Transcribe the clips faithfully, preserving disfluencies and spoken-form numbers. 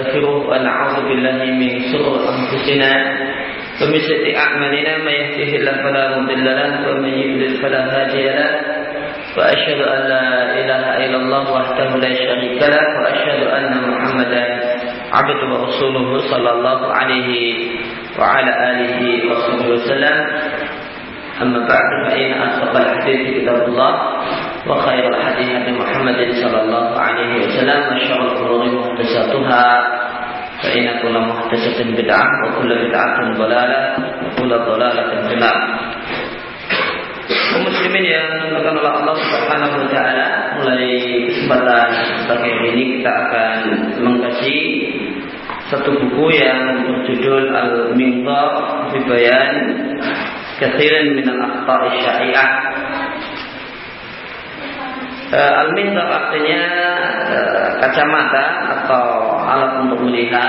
ونستغفره ونعوذ بالله من شرور أنفسنا ومن سيئات أعمالنا من يهده الله فلا مضل له ومن يضلل فلا هادي له وأشهد أن لا إله إلا الله وحده لا شريك له وأشهد أن محمدا عبده ورسوله صلى الله عليه وعلى آله وصحبه وسلم. أما بعد فإن أصدق الحديث كتاب الله وخير الحديث هدي محمد صلى الله عليه وسلم وشر الأمور محدثاتها فإن كل محدثة بدعة وكل بدعة ضلالة وكل ضلالة في النار. Kaum muslimin yang dimuliakan oleh Allah Subhanahu wa taala, mulai kesempatan pagi ini kita akan mengkaji satu buku yang berjudul Al-Mintar fi Bayan Katsiran min al-Akhta' asy-Sya'i'ah. Al-Mintar artinya kacamata atau alat untuk melihat.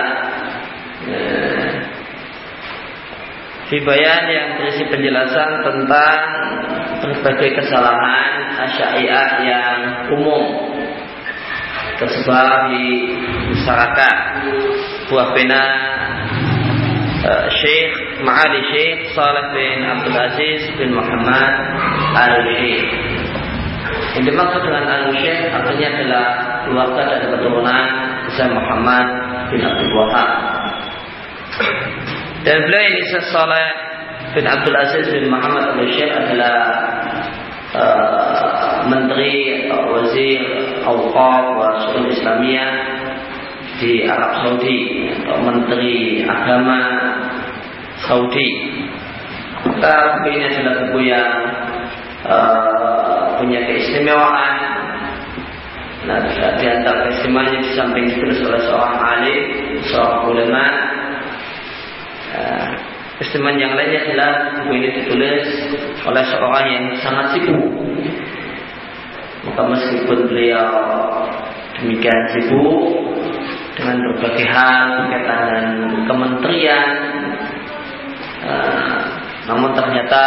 Fi Bayan yang berisi penjelasan tentang berbagai kesalahan asy-Sya'i'ah yang umum tersebar di masyarakat. Buah pena uh, Syekh Ma'ali Syekh Saleh bin Abdul Aziz bin Muhammad Al-Syekh. Yang dimaksud dengan Al-Syekh artinya adalah keluarga dan keturunan Syekh Muhammad bin Abdul Wahab. Dan beliau ini Syekh Saleh bin Abdul Aziz bin Muhammad Al-Syekh adalah uh, Menteri atau Wazir Awqaf wa Syu'un Islamiyah di Arab Saudi atau Menteri Agama Saudi. Maka buku ini adalah buku yang uh, punya keistimewaan. Nah, di antara keistimewaannya di samping ditulis oleh seorang alim, seorang ulama. Uh, Keistimewaan yang lainnya adalah buku ini ditulis oleh seorang yang sangat sibuk. Maka meskipun beliau demikian sibuk dengan berbagai hal berkaitan dengan kementerian, uh, namun ternyata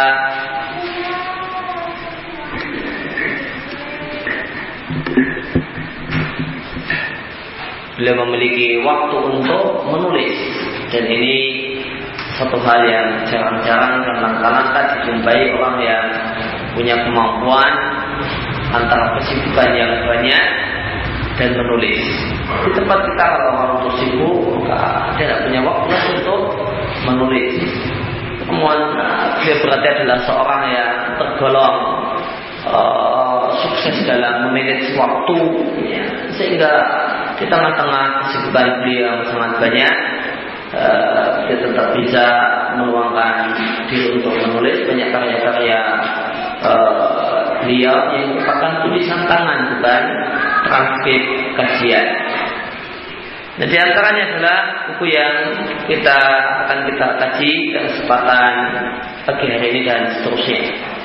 beliau memiliki waktu untuk menulis, dan ini satu hal yang jarang-jarang dan langka-langka dijumpai orang yang punya kemampuan antara kesibukan yang banyak dan menulis. Di tempat kita kalau orang itu sibuk, maka dia tidak punya waktu untuk menulis. Kemudian dia berarti adalah seorang yang tergolong uh, sukses dalam memanage waktu, ya. Sehingga di tengah-tengah kesibukan beliau yang sangat banyak, Uh, dia tetap bisa meluangkan diri untuk menulis banyak karya-karya uh, beliau yang merupakan tulisan tangan, bukan transkrip kajian. Nah, di antaranya adalah buku yang kita akan kita kaji dalam kesempatan pagi hari ini dan seterusnya.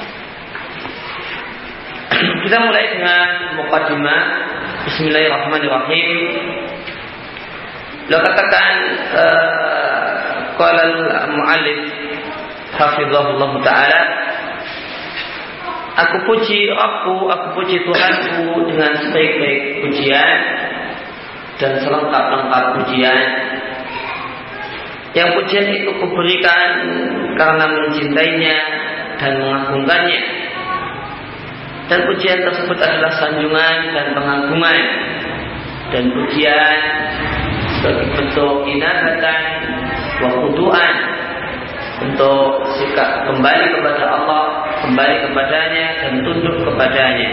Kita mulai dengan muqaddimah. Bismillahirrahmanirrahim. Beliau katakan, qala al-mu'allif hafizahullah ta'ala, aku puji Rabbku, aku puji Tuhanku dengan sebaik-baik pujian dan selengkap-lengkap pujian. Yang pujian itu kuberikan karena mencintainya dan mengagungkannya. Dan pujian tersebut adalah sanjungan dan pengagungan. Dan pujian sebagai bentuk inabatan wa khudu'an, untuk sikap kembali kepada Allah, kembali kepadanya dan tunduk kepadanya.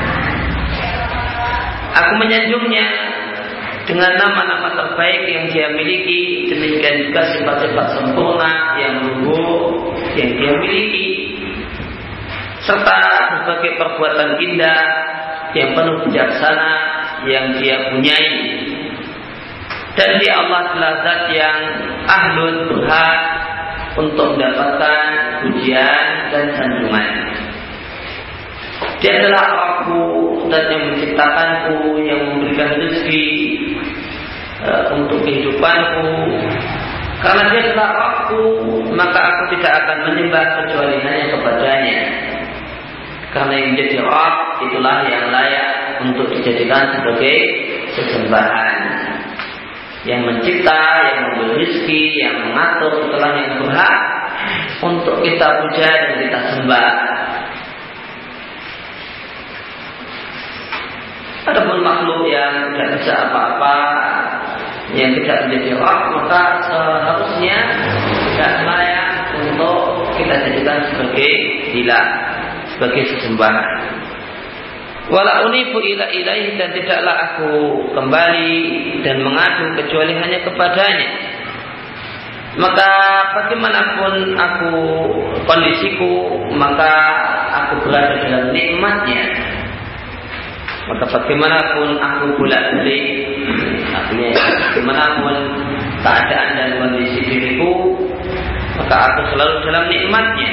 Aku menyanjungnya dengan nama-nama terbaik yang dia miliki, demikian juga sifat-sifat sempurna yang luhur yang dia miliki, serta berbagai perbuatan indah yang penuh bijaksana yang dia punyai. Dan dia Allah adalah zat yang ahlun berhak untuk mendapatkan pujian dan sanjungan. Dia adalah Rabbku, zat yang menciptakanku, yang memberikan rezeki uh, untuk kehidupanku. Karena dia adalah Rabbku, maka aku tidak akan menyembah kecuali hanya kepadanya. Karena yang menjadi Rabb itulah yang layak untuk dijadikan sebagai sesembahan. yang mencipta, yang memberi rezeki, yang mengatur, itulah yang berhak untuk kita puja dan kita sembah. Adapun makhluk yang tidak bisa apa-apa, yang tidak menjadi roh, maka seharusnya tidak layak untuk kita jadikan sebagai ilah, sebagai sesembahan. Wala unifu ila ilaihi, dan tidaklah aku kembali dan mengadu kecuali hanya kepadanya. Maka bagaimanapun aku kondisiku, maka aku berada dalam nikmatnya. Maka bagaimanapun aku bolak-balik, artinya bagaimanapun keadaan dan kondisi diriku, maka aku selalu dalam nikmatnya.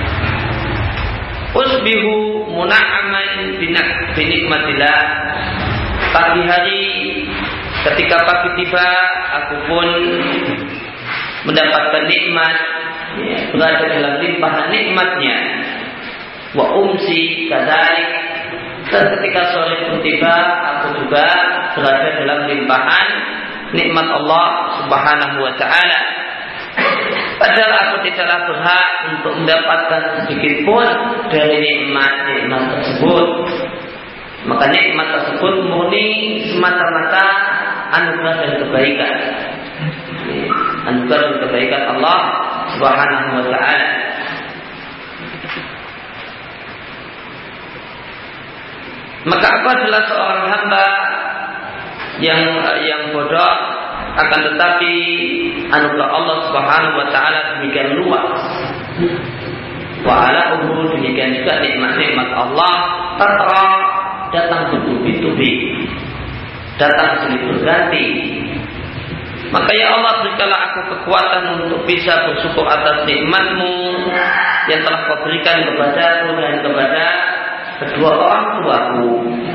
Usbihu muna'aman binikmatillah. Pagi hari, ketika pagi tiba, aku pun mendapatkan nikmat, ya, berada dalam limpahan nikmatnya. Wa umsi kadzalik. Dan ketika sore pun tiba, aku juga berada dalam limpahan nikmat Allah Subhanahu wa ta'ala. Padahal aku tidaklah berhak untuk mendapatkan sedikit pun dari nikmat-nikmat tersebut. Maka nikmat tersebut murni semata-mata anugerah dan kebaikan, anugerah dan kebaikan Allah Subhanahu wa ta'ala. Maka aku adalah seorang hamba yang yang bodoh, akan tetapi anugerah Allah Subhanahu wa ta'ala demikian luas. Wa ala umur, demikian juga nikmat-nikmat Allah tatra, datang bertubi-tubi, datang silih berganti. Maka ya Allah, berikanlah aku kekuatan untuk bisa bersyukur atas nikmat-Mu yang telah Kau berikan kepadaku dan kepada kedua orang tuaku.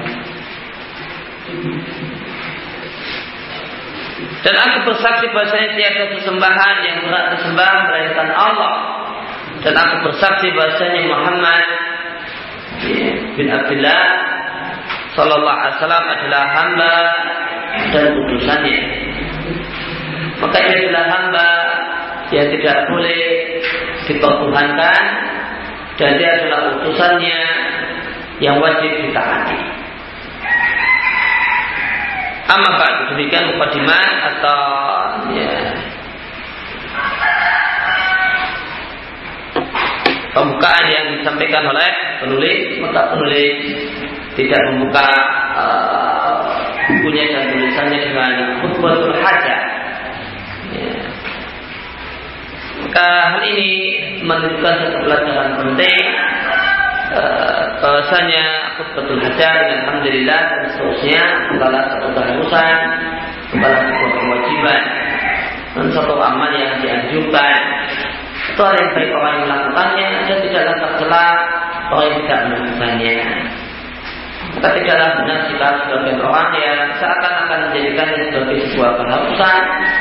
Dan aku bersaksi bahasanya tiada sesembahan yang berhak disembah melainkan Allah. Dan aku bersaksi bahasanya Muhammad bin Abdullah sallallahu alaihi wasallam adalah hamba dan utusannya. Maka dia adalah hamba yang tidak boleh dipertuhankan, dan dia adalah utusannya yang wajib ditaati. Amma ba'du, demikian mukadimah atau ya, pembukaan yang disampaikan oleh penulis. Maka penulis tidak membuka uh, bukunya dan tulisannya dengan khutbatul hajah. Ya. Maka hal ini menunjukkan satu pelajaran penting, bahwasanya khutbatul hajah dengan alhamdulillah dan seterusnya adalah satu keharusan, adalah sebuah kewajiban dan satu amal yang dianjurkan. Itu hal yang baik orang yang melakukannya, dan tidaklah tercela orang yang tidak melakukannya. Maka tidaklah benar jika sebagian orang yang seakan-akan menjadikan sebagai sebuah keharusan,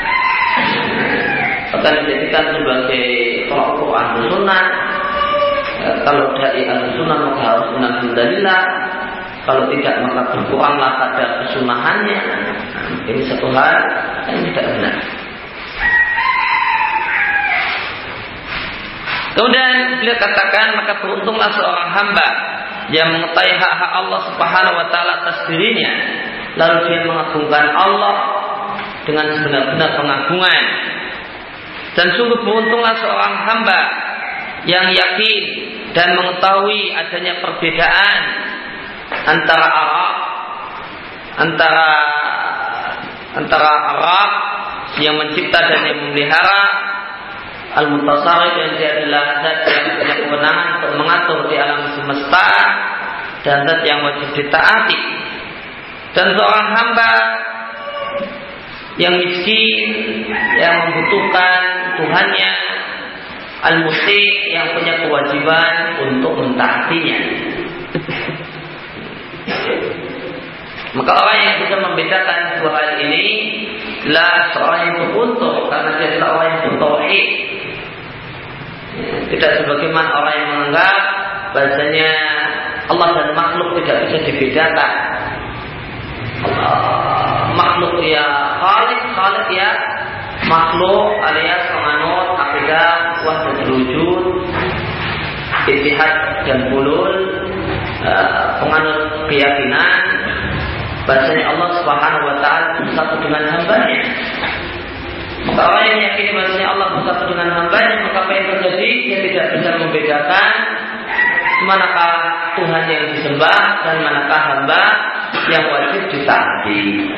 akan dijadikan sebagai tolak ukur ahlu sunnah. Kalau dari ahlu sunnah maka harus alhamdulillah, kalau tidak maka berkuranglah pada kesunahannya. Ini satu hal yang tidak benar. Kemudian beliau katakan, maka beruntunglah seorang hamba yang mengetahui hak-hak Allah Subhanahu wa ta'ala atas dirinya, lalu dia mengagungkan Allah dengan sebenar-benar pengagungan. Dan sungguh beruntunglah seorang hamba yang yakin dan mengetahui adanya perbedaan antara Arab antara antara Arab yang mencipta dan yang memelihara, Al-Mutasarrif, yang dia adalah zat yang punya kewenangan untuk mengatur di alam semesta, dan zat yang wajib ditaati. Dan seorang hamba yang miskin, yang membutuhkan Tuhannya, Al-Muti, yang punya kewajiban untuk mentaatinya. Maka orang yang bisa membedakan dua hal ini adalah seorang yang beruntung, karena dia adalah orang yang bertauhid. Tidak sebagaimana orang yang menganggap bahasanya Allah dan makhluk tidak bisa dibedakan. Allah, makhluk ya khaliq, Khaliq ya makhluk alias penganut akidah wahdatul wujud, ittihad dan hulul, uh, penganut keyakinan bahasanya Allah Subhanahu wa taala bersatu dengan hambanya. Maka orang yang meyakini bahasanya Allah bersatu dengan hambanya, maka apa yang terjadi? Dia tidak bisa membedakan manakah Tuhan yang disembah dan manakah hamba yang wajib ditaati.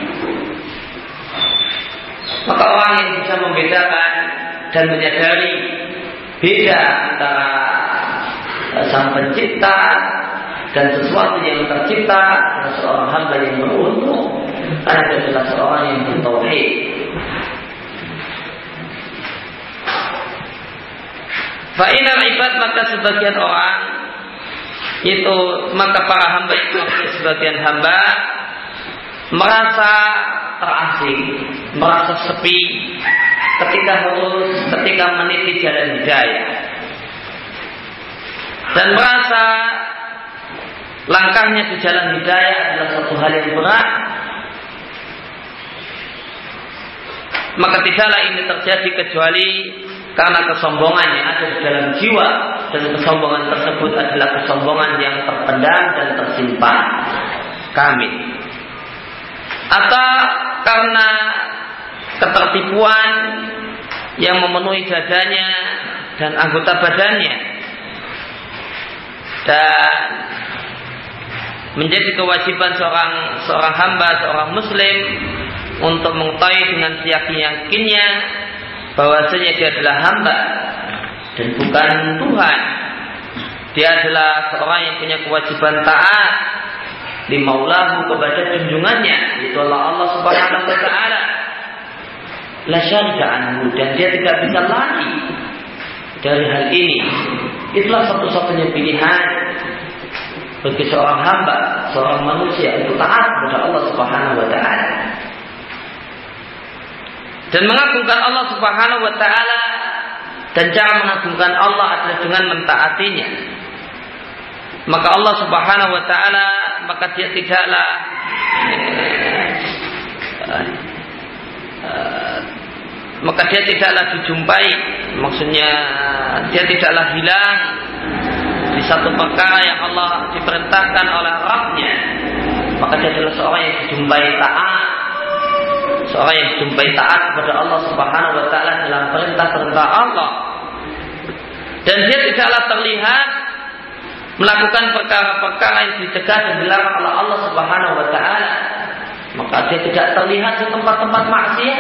Maka orang yang bisa membedakan dan menyadari beda antara sang pencipta dan sesuatu yang tercipta adalah seorang hamba yang beruntung, karena dia adalah seorang yang bertauhid. Fa'inal ibad, maka sebagian orang itu, maka para hamba itu, sebagian hamba merasa terasing, merasa sepi ketika harus ketika meniti jalan hidayah, dan merasa langkahnya di jalan hidayah adalah satu hal yang berat. Maka tidaklah ini terjadi kecuali karena kesombongan yang ada di dalam jiwa, dan kesombongan tersebut adalah kesombongan yang terpendam dan tersimpan kami, atau karena ketertipuan yang memenuhi dadanya dan anggota badannya, dan menjadi kewajiban seorang seorang hamba, seorang muslim untuk mengetahui dengan seyakin-yakinnya bahwasanya dia adalah hamba dan bukan Tuhan. Dia adalah seorang yang punya kewajiban taat di maulahu, kepada junjungannya, itu Allah Allah Subhanahu wa taala. La syarika anhu, dan dia tidak bisa lari dari hal ini. Itulah satu-satunya pilihan bagi seorang hamba, seorang manusia untuk taat kepada Allah Subhanahu wa taala. Dan mengagungkan Allah Subhanahu wa taala, dan cara mengagungkan Allah adalah dengan mentaatinya. Maka Allah Subhanahu wa taala, maka dia tidaklah eh, eh, maka dia tidaklah dijumpai, maksudnya dia tidaklah hilang di satu perkara yang Allah diperintahkan oleh Rabb-Nya. Maka dia adalah seorang yang dijumpai taat, seorang yang dijumpai taat kepada Allah Subhanahu wa taala dalam perintah-perintah Allah, dan dia tidaklah terlihat melakukan perkara-perkara yang dicegah dan dilarang oleh Allah Subhanahu wa taala. Maka dia tidak terlihat di tempat-tempat maksiat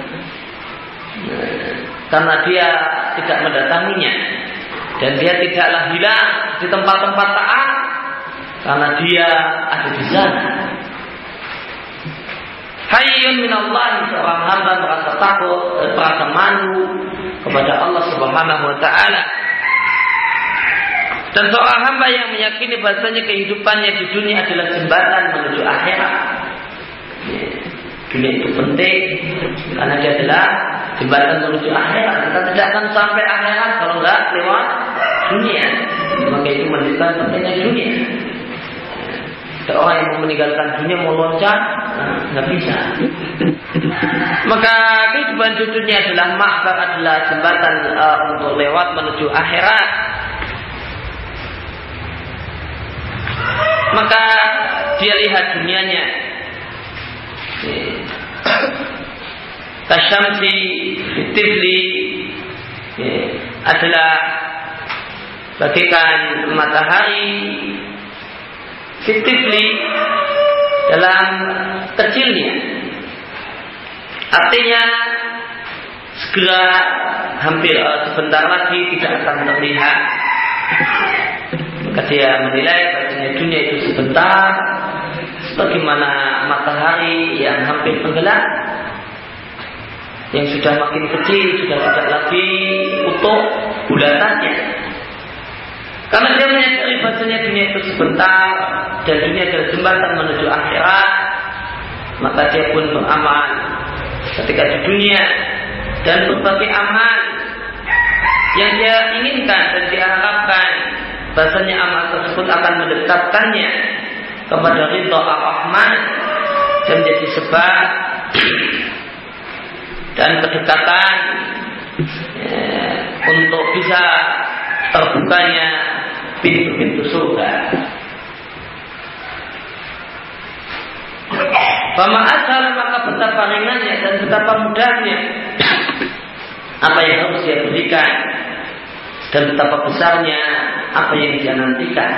karena dia tidak mendatanginya, dan dia tidaklah hilang di tempat-tempat taat karena dia ada di sana. Hayyun minallah, seorang hamba merasa takut, merasa malu kepada Allah Subhanahu wa taala. Dan seorang hamba yang meyakini bahasanya kehidupannya di dunia adalah jembatan menuju akhirat. Dunia itu penting karena dia adalah jembatan menuju akhirat. Kita tidak akan sampai akhirat kalau enggak lewat dunia. Maka itu menunjukkan pentingnya dunia. Ada orang yang mau meninggalkan dunia, mau loncat, nggak bisa. Maka kehidupan di dunia adalah makbar, adalah jembatan uh, untuk lewat menuju akhirat. Maka dia lihat dunianya kasyamsi fitifli, adalah bagaikan matahari fitifli dalam kecilnya, artinya segera hampir uh, sebentar lagi tidak akan terlihat. Maka dia menilai bahasanya dunia itu sebentar, sebagaimana matahari yang hampir tenggelam, yang sudah makin kecil, sudah tidak lagi utuh bulatannya. Karena dia menyadari bahasanya dunia itu sebentar dan dunia adalah jembatan menuju akhirat, maka dia pun beramal ketika di dunia, dan berbagai amal yang dia inginkan dan dia harapkan bahasanya amal tersebut akan mendekatkannya kepada ridha Ar-Rahman dan jadi sebab dan kedekatan ya, untuk bisa terbukanya pintu-pintu surga. Fama asal, maka betapa ringannya dan betapa mudahnya apa yang harus dia berikan, dan betapa besarnya apa yang dia nantikan,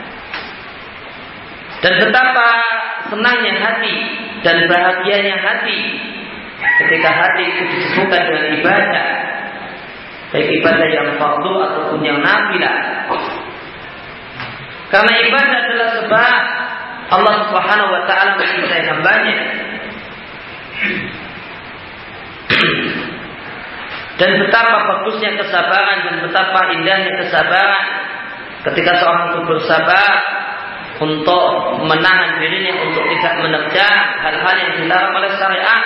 dan betapa senangnya hati dan bahagianya hati ketika hati itu disibukkan dengan ibadah, baik ibadah yang fardu ataupun yang nafilah. Karena ibadah adalah sebab Allah Subhanahu wa taala mencintai hambanya. Dan betapa bagusnya kesabaran dan betapa indahnya kesabaran ketika seorang itu bersabar untuk menahan dirinya untuk tidak menerjang hal-hal yang dilarang oleh syariat.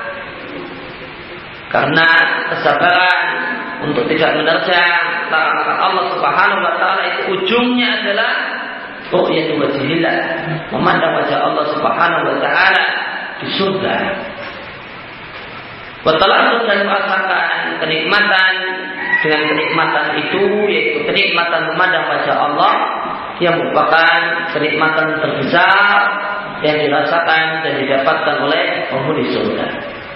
Karena kesabaran untuk tidak menerjang larangan Allah Subhanahu wa taala itu ujungnya adalah ru'yatu wajhillah, memandang wajah Allah Subhanahu wa taala di surga. Watalaqqu, dan merasakan kenikmatan dengan kenikmatan itu, yaitu kenikmatan memandang wajah Allah yang merupakan kenikmatan terbesar yang dirasakan dan didapatkan oleh penghuni surga.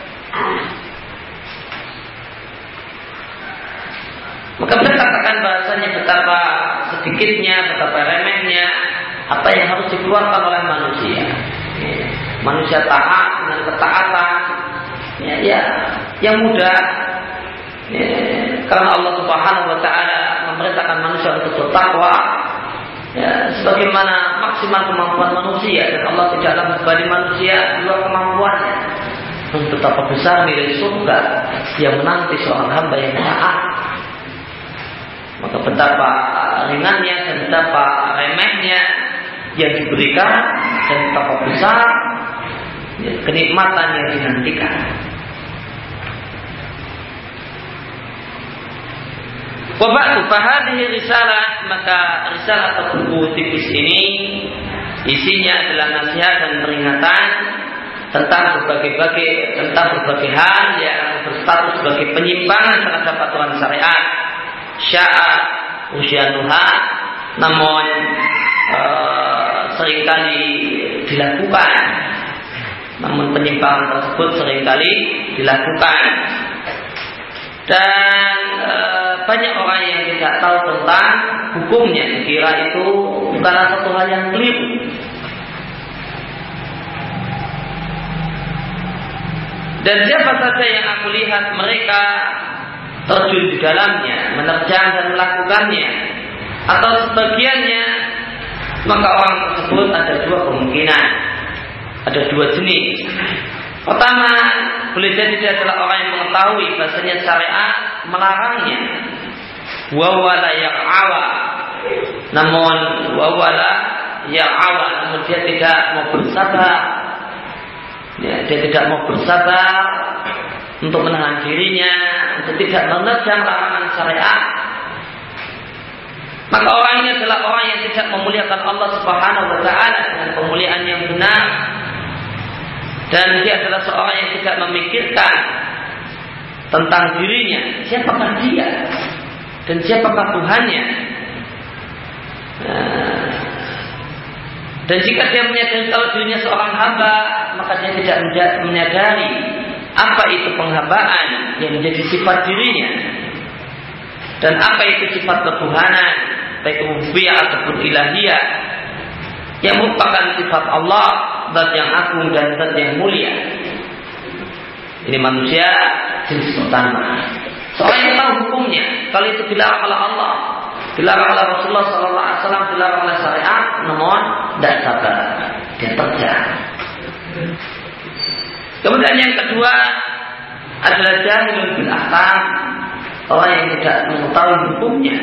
Maka kita katakan bahasanya betapa sedikitnya, betapa remehnya apa yang harus dikeluarkan oleh manusia. Manusia taat dengan ketaatan, ya, ya yang mudah. Ya, karena Allah Subhanahu wa taala memerintahkan manusia untuk bertakwa, ya, sebagaimana maksimal kemampuan manusia, dan Allah tidaklah membebani manusia di luar kemampuannya. Dan betapa besar nilai surga yang menanti seorang hamba yang taat. Maka betapa ringannya dan betapa remehnya yang diberikan, dan betapa besar ya, kenikmatan yang dinantikan. Wabatu fahadihi risalah, maka risalah atau buku tipis ini isinya adalah nasihat dan peringatan tentang berbagai-bagai tentang berbagai hal yang berstatus sebagai penyimpangan terhadap aturan syariat. Sya'a usyanuha, namun e, seringkali dilakukan, namun penyimpangan tersebut seringkali dilakukan, dan e, banyak orang yang tidak tahu tentang hukumnya, dikira itu bukanlah satu hal yang keliru. Dan siapa saja yang aku lihat mereka terjun di dalamnya, menerjang dan melakukannya, atau sebagiannya, maka orang tersebut ada dua kemungkinan, ada dua jenis. Pertama, boleh jadi dia adalah orang yang mengetahui bahasanya syariat melarangnya, wawala ya'awa, namun wawala ya'awa, namun dia tidak mau bersabar, ya, dia tidak mau bersabar untuk menahan dirinya, untuk tidak menerjang larangan syariat. Maka orang ini adalah orang yang tidak memuliakan Allah Subhanahu wa taala dengan pemuliaan yang benar, dan dia adalah seorang yang tidak memikirkan tentang dirinya, siapakah dia dan siapakah Tuhannya. Nah, dan jika dia menyadari kalau dirinya seorang hamba, maka dia tidak menyadari apa itu penghambaan yang menjadi sifat dirinya, dan apa itu sifat ketuhanan, baik rububiyah ataupun ilahiyah, yang merupakan sifat Allah, zat yang agung dan zat yang mulia. Ini manusia jenis pertama, seorang yang tahu hukumnya, kalau itu dilarang oleh Allah, dilarang oleh Rasulullah Sallallahu Alaihi Wasallam, dilarang oleh syariat, namun tidak sabar, dia terjang. Kemudian yang kedua adalah jahilun bil ahkam, orang yang tidak mengetahui hukumnya.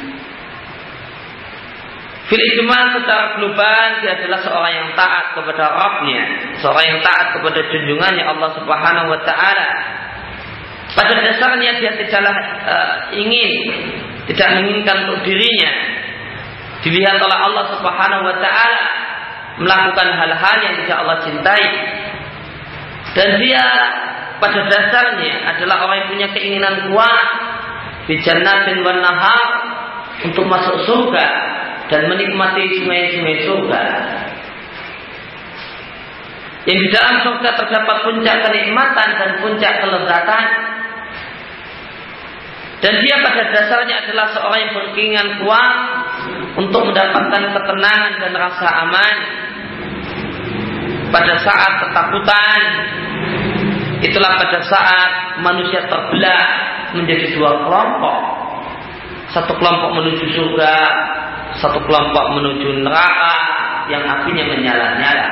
Fil ijma' secara global dia adalah seorang yang taat kepada Rabb-nya, seorang yang taat kepada junjungannya Allah Subhanahu wa taala. Pada dasarnya dia tidaklah uh, ingin, tidak menginginkan untuk dirinya dilihat oleh Allah Subhanahu wa taala melakukan hal-hal yang tidak Allah cintai. Dan dia pada dasarnya adalah orang yang punya keinginan kuat fi jannatin wan nahar untuk masuk surga dan menikmati sungai-sungai surga. Yang di dalam surga terdapat puncak kenikmatan dan puncak kelezatan. Dan dia pada dasarnya adalah seorang yang berkeinginan kuat untuk mendapatkan ketenangan dan rasa aman pada saat ketakutan. Itulah pada saat manusia terbelah menjadi dua kelompok. Satu kelompok menuju surga, satu kelompok menuju neraka yang apinya menyala-nyala.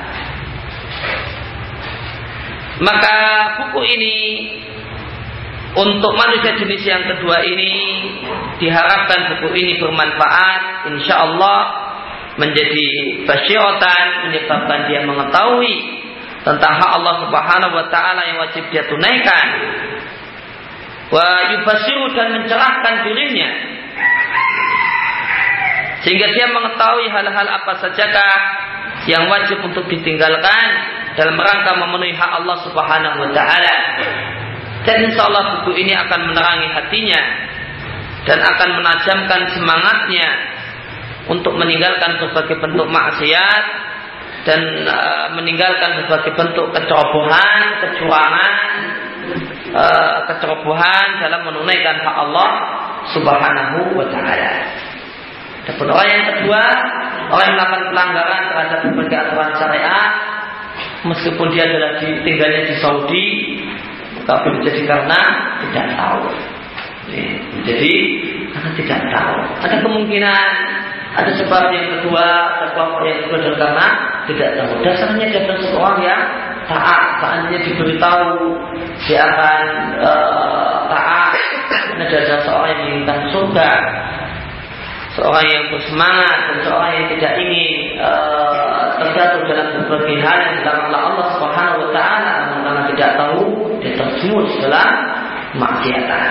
Maka buku ini untuk manusia jenis yang kedua ini diharapkan buku ini bermanfaat, insya Allah menjadi basyiratan, menyebabkan dia mengetahui tentang hak Allah Subhanahu wa taala yang wajib dia tunaikan, wa yubasiru dan mencerahkan dirinya sehingga dia mengetahui hal-hal apa sajakah yang wajib untuk ditinggalkan dalam rangka memenuhi hak Allah Subhanahu wa taala. Dan insyaallah buku ini akan menerangi hatinya dan akan menajamkan semangatnya untuk meninggalkan berbagai bentuk maksiat dan uh, meninggalkan berbagai bentuk kecerobohan, kecurangan, uh, kecerobohan dalam menunaikan hak Allah Subhanahu wa taala. Dan orang yang kedua, orang yang melakukan pelanggaran terhadap berbagai aturan syariat, meskipun dia adalah di, tinggalnya di Saudi, maka menjadi karena tidak tahu. Jadi karena tidak tahu. Ada kemungkinan, ada sebab yang kedua, ada kelompok yang kedua adalah karena tidak tahu. Dasarnya dia adalah seorang yang taat. Seandainya diberitahu dia akan uh, taat, dan dia adalah seorang yang menginginkan surga, seorang yang bersemangat dan seorang yang tidak ingin uh, terjatuh dalam berbagai hal yang dilarang Allah Subhanahu wa taala, karena tidak tahu dia terjerumus dalam maksiatan.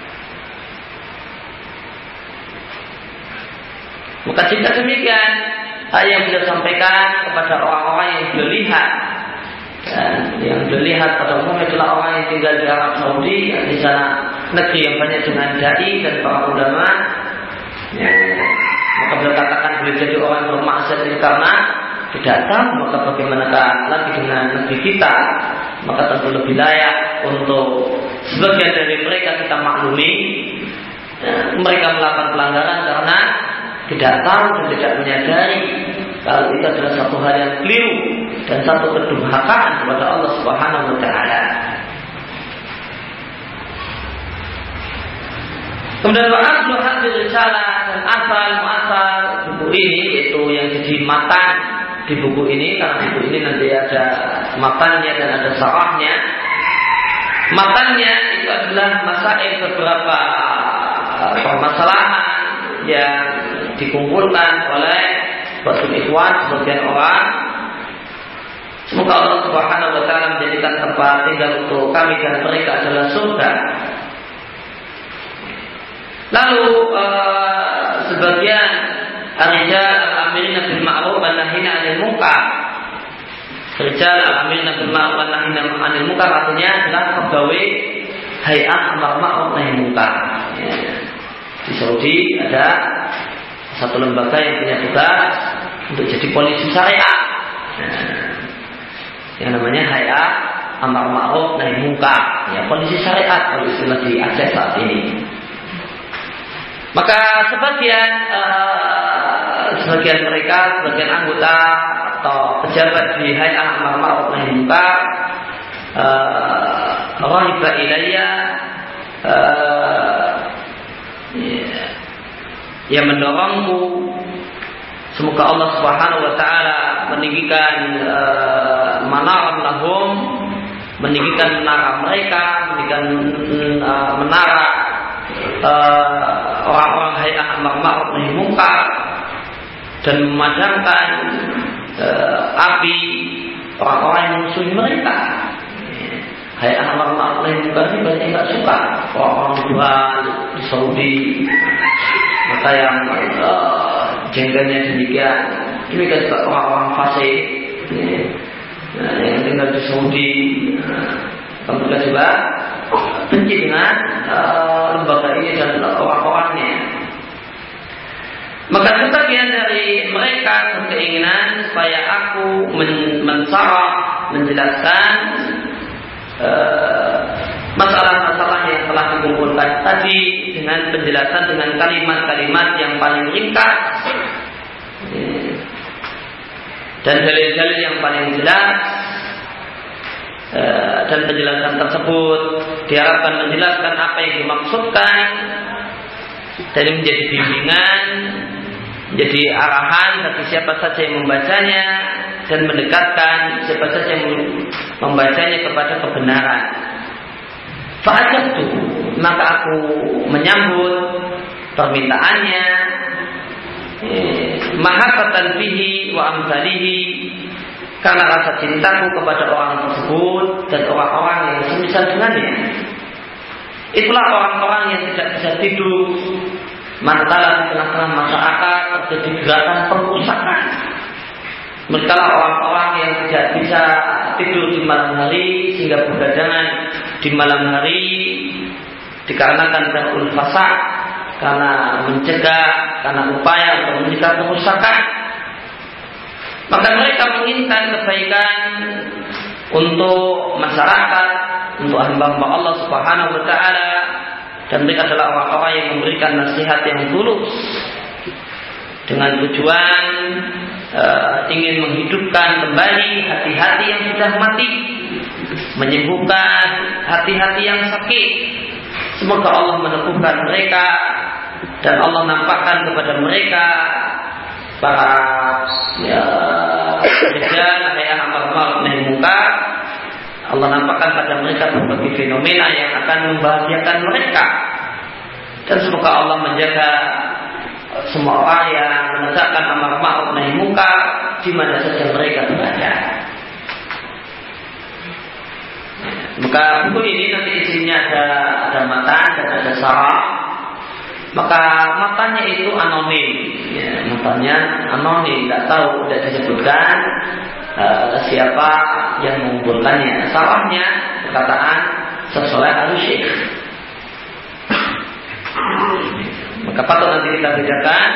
Maka jika demikian, hal yang beliau sampaikan kepada orang-orang yang beliau lihat, dan yang beliau lihat pada umumnya adalah orang yang tinggal di Arab Saudi, yang di sana negeri yang banyak dengan dai dan para ulama. Ya, maka beliau katakan boleh jadi orang yang bermaksiat ini karena tidak tahu, maka bagaimanakah lagi dengan negeri kita? Maka tentu lebih layak untuk sebagian dari mereka kita maklumi, ya, mereka melakukan pelanggaran karena tidak tahu dan tidak menyadari kalau itu adalah satu hal yang keliru dan satu kedurhakaan kepada Allah Subhanahu wa taala. Kemudian asal hadis risalah dan asal muasal buku ini, yaitu yang jadi matan di buku ini, karena buku ini nanti ada matannya dan ada syarahnya. Matannya itu adalah masail beberapa permasalahan yang dikumpulkan oleh ba'dul ikhwan sebagian orang. Semoga Allah Subhanahu wa taala menjadikan tempat tinggal untuk kami dan mereka adalah surga. Lalu uh, sebagian ar-rijal al-amirina bil ma'ruf wan nahina 'anil munkar. Rijal al-amirina bil ma'ruf wan nahina 'anil munkar artinya adalah pegawai hay'ah amar ma'ruf nahi munkar. Ya. Di Saudi ada satu lembaga yang punya tugas untuk jadi polisi syariah. Nah, yang namanya hay'ah amar ma'ruf nahi munkar. Ya, polisi syariat kalau istilah di Aceh saat ini. Maka sebagian uh, sebagian mereka, sebagian anggota atau pejabat di hay'ah amar ma'ruf nahi munkar rahiba ilayya uh, yeah. yang mendorongku, semoga Allah Subhanahu wa taala meninggikan uh, manaran lahum, meninggikan menara mereka, meninggikan uh, menara uh, orang-orang hay'ah amar ma'ruf nahi munkar, dan memadamkan uh, api orang-orang yang musuhi mereka. Hay'ah amar ma'ruf nahi munkar ini banyak yang tidak suka orang-orang jual di Saudi. Maka yang uh, jengkelnya demikian, demikian juga orang-orang fasik, ya, nah, yang tinggal di Saudi, nah, Kamu juga benci dengan uh, lembaga ini dan orang-orangnya. Maka sebagian dari mereka berkeinginan supaya aku men- mensarah, menjelaskan uh, masalah-masalah yang telah dikumpulkan tadi dengan penjelasan dengan kalimat-kalimat yang paling ringkas dan dalil-dalil yang paling jelas. Dan penjelasan tersebut diharapkan menjelaskan apa yang dimaksudkan dan menjadi bimbingan, menjadi arahan bagi siapa saja yang membacanya dan mendekatkan siapa saja yang membacanya kepada kebenaran. Fa'ajabtu, maka aku menyambut permintaannya, mahabbatan bihi wa amsalihi, karena rasa cintaku kepada orang tersebut dan orang-orang yang semisal dengannya. Itulah orang-orang yang tidak bisa tidur manakala di tengah-tengah masyarakat terjadi gerakan perusakan. Mereka lah orang-orang yang tidak bisa tidur di malam hari sehingga berdagangan di malam hari dikarenakan darul fasad, karena mencegah, karena upaya untuk mencegah kerusakan. Maka mereka menginginkan kebaikan untuk masyarakat, untuk hamba-hamba Allah Subhanahu wa taala, dan mereka adalah orang-orang yang memberikan nasihat yang tulus dengan tujuan uh, ingin menghidupkan kembali hati-hati yang sudah mati, menyembuhkan hati-hati yang sakit. Semoga Allah meneguhkan mereka dan Allah nampakkan kepada mereka para ya rijal yang amar ma'ruf nahi munkar. Allah nampakkan pada mereka berbagai fenomena yang akan membahagiakan mereka, dan semoga Allah menjaga semua orang yang menegakkan amar ma'ruf nahi munkar di mana saja mereka berada. Maka buku ini nanti isinya ada ada matan dan ada syarah. Maka matanya itu anonim, ya, matanya anonim, tidak tahu, tidak disebutkan uh, siapa yang mengumpulkannya. Salahnya perkataan Syekh Al-Syekh. Maka patut nanti kita bedakan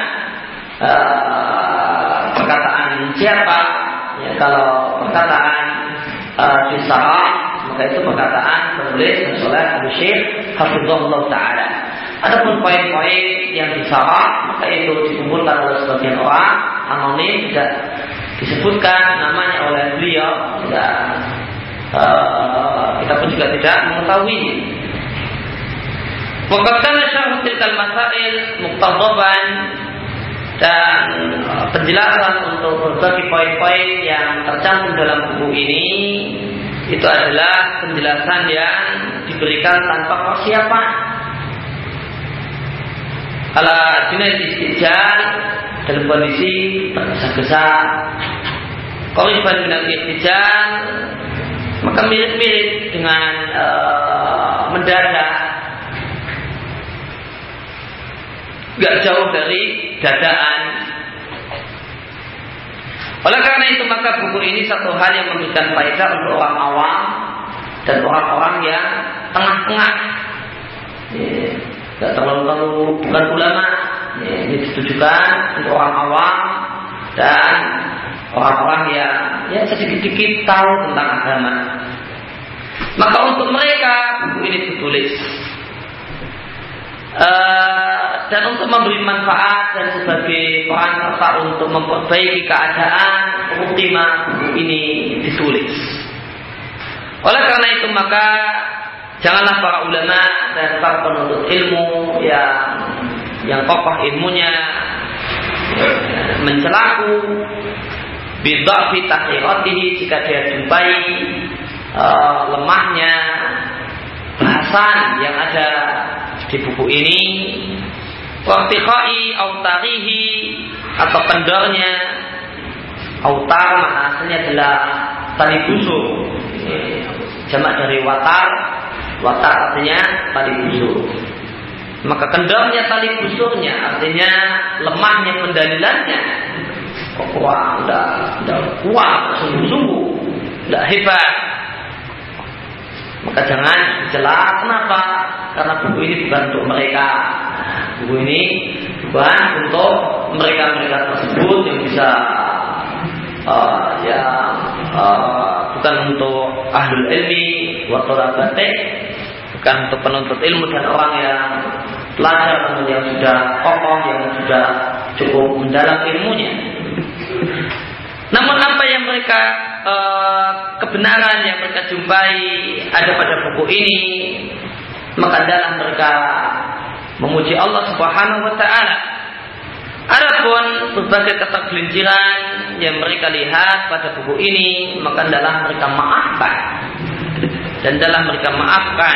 uh, perkataan siapa. Ya, kalau perkataan uh, di syarah, maka itu perkataan penulis Syekh Al-Syekh hafizahullah taala. Adapun poin-poin yang disarah, maka itu dikumpulkan oleh sebagian orang anonim, tidak disebutkan namanya oleh beliau, tidak, uh, kita pun juga tidak mengetahui. Waqad syarh tilkal masail muqtadaban, dan penjelasan untuk berbagai poin-poin yang tercantum dalam buku ini itu adalah penjelasan yang diberikan tanpa persiapan. Ala jenis istijal dalam kondisi tergesa-gesa, korban minal istijal, maka mirip-mirip dengan uh, mendadak, gak jauh dari dadaan. Oleh karena itu maka buku ini satu hal yang memberikan faedah untuk orang awam dan orang-orang yang tengah-tengah. Yeah. Tidak terlalu-terlalu bukan ulama, ya, ini ditujukan untuk orang awam dan orang-orang yang ya sedikit-sedikit tahu tentang agama. Maka untuk mereka buku ini ditulis uh, dan untuk memberi manfaat dan sebagai peran serta untuk memperbaiki keadaan ultima, buku ini ditulis. Oleh karena itu maka janganlah para ulama dan para penuntut ilmu yang yang kokoh ilmunya mencelaku bidhafi tahriratihi jika dia jumpai uh, lemahnya bahasan yang ada di buku ini, wartiqai autarihi atau kendornya. Autar maknanya adalah tali busuk, jamak dari watar. Watar artinya tali busur. Maka kendornya tali busurnya artinya lemahnya pendalilannya. Kok kuat, udah, udah kuat, sungguh-sungguh, udah hebat. maka jangan dicela. Kenapa? Karena buku ini bukan untuk mereka. Buku ini bukan untuk mereka-mereka tersebut yang bisa uh, ya uh, bukan untuk ahlul ilmi wa thalabatik, bukan untuk penuntut ilmu dan orang yang pelajar namun yang sudah kokoh, yang sudah cukup mendalam ilmunya. Namun apa yang mereka uh, kebenaran yang mereka jumpai ada pada buku ini, maka adalah mereka memuji Allah Subhanahu wa taala. Adapun berbagai ketergelinciran yang mereka lihat pada buku ini, maka adalah mereka maafkan. Dan dalam mereka maafkan.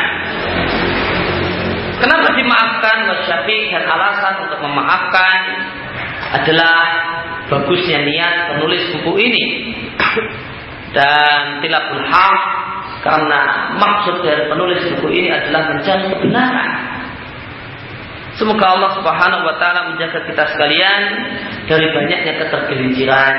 Kenapa dimaafkan? Wasyafi' dan alasan untuk memaafkan adalah bagusnya niat penulis buku ini. Dan tilapul haq, karena maksud dari penulis buku ini adalah mencari kebenaran. Semoga Allah Subhanahu wa taala menjaga kita sekalian dari banyaknya ketergelinciran.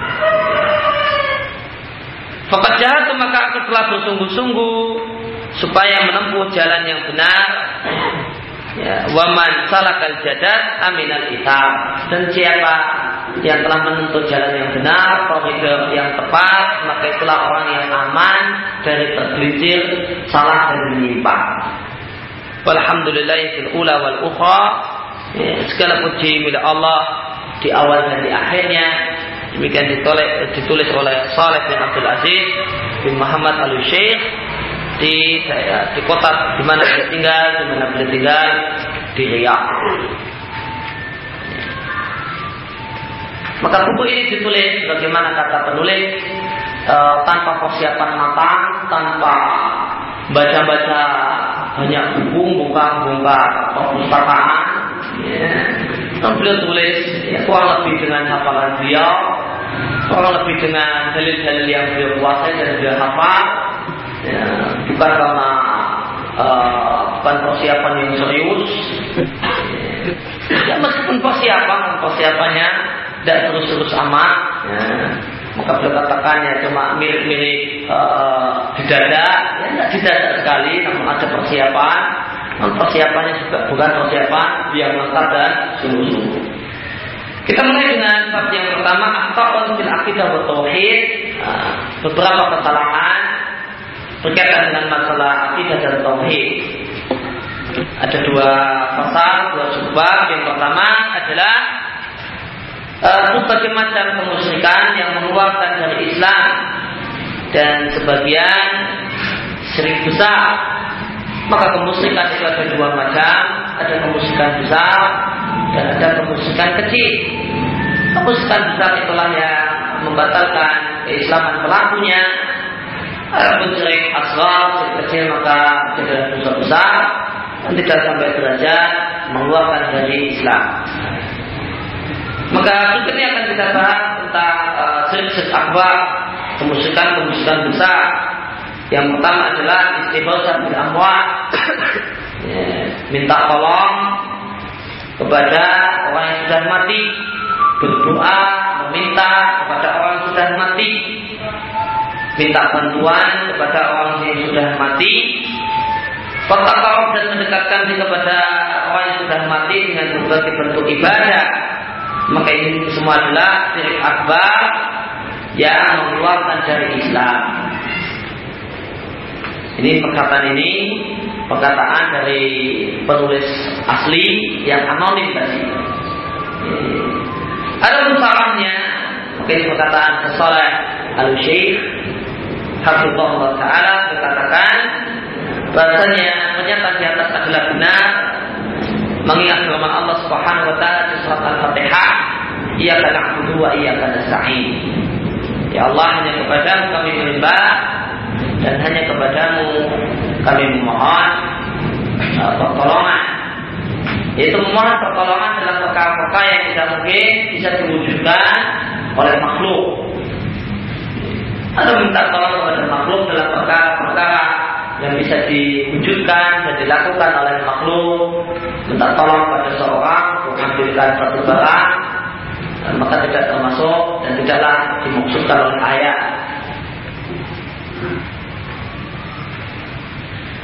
Faqad jahatu, maka aku telah bersungguh-sungguh supaya menempuh jalan yang benar. Ya, wa man salakal jadad aminal itab. Dan siapa yang telah menempuh jalan yang benar, koridor yang tepat, maka itulah orang yang aman dari tergelincir, salah dan menyimpang. Walhamdulillahi fil ula wal ukhra. Ya, segala puji milik Allah di awal dan di akhirnya. Demikian ditulis, ditulis oleh Saleh bin Abdul Aziz bin Muhammad Al-Syekh di di kota di mana dia tinggal, di mana beliau tinggal di Riyadh. Maka buku ini ditulis bagaimana kata penulis, e, tanpa persiapan matang, tanpa baca-baca banyak buku, buka-buka perpustakaan. Ya. Dan beliau tulis ya, kurang lebih dengan hafalan beliau, kurang lebih dengan dalil-dalil yang beliau kuasai dan beliau hafal. Ya, bukan karena uh, bukan persiapan yang serius. Ya, meskipun persiapan, persiapannya tidak terus-terus amat. Ya. Maka beliau katakan ya cuma mirip-mirip uh, di dada, ya tidak di dada sekali, namun ada persiapan. Namun persiapannya juga bukan persiapan yang lengkap dan sungguh-sungguh. Kita mulai dengan bab yang pertama, akhta'un fil aqidah wa tauhid. Uh, beberapa kesalahan berkaitan dengan masalah akidah dan tauhid. Ada dua pasal, dua subbab. Yang pertama adalah uh, berbagai macam kemusyrikan yang mengeluarkan dari Islam dan sebagian syirik besar. Maka kemusyrikan itu ada dua macam, ada kemusyrikan besar dan ada kemusyrikan kecil. Kemusyrikan besar itulah yang membatalkan keislaman pelakunya. Adapun syirik asghar, syirik kecil, maka adalah dosa besar dan tidak sampai derajat mengeluarkan dari Islam. Maka ini akan kita bahas tentang uh, syirik akbar, kemusyrikan-kemusyrikan besar. Yang pertama adalah istighosah bil amwat, ya, minta tolong kepada orang yang sudah mati, berdoa meminta kepada orang yang sudah mati, minta bantuan kepada orang yang sudah mati, bertakarub dan mendekatkan diri kepada orang yang sudah mati dengan berbagai bentuk ibadah. Maka ini semua adalah syirik akbar yang mengeluarkan dari Islam. Ini perkataan ini perkataan dari penulis asli yang anonim tadi. Ada musarahnya, mungkin perkataan Saleh Al-Syekh Hafizahullah Ta'ala berkatakan bahasanya menyatakan di atas adalah benar mengingat firman Allah Subhanahu Wa Ta'ala di surat Al-Fatihah, Iyyaka na'budu wa iyyaka nasta'in. Ya Allah, hanya kepadamu kami menyembah dan hanya kepadamu kami memohon uh, pertolongan. Yaitu memohon pertolongan dalam perkara-perkara yang tidak mungkin bisa diwujudkan oleh makhluk. Atau minta tolong kepada makhluk dalam perkara-perkara yang bisa diwujudkan dan dilakukan oleh makhluk. Minta tolong pada seorang untuk mengambilkan satu barang, maka tidak termasuk dan tidaklah dimaksudkan oleh ayat.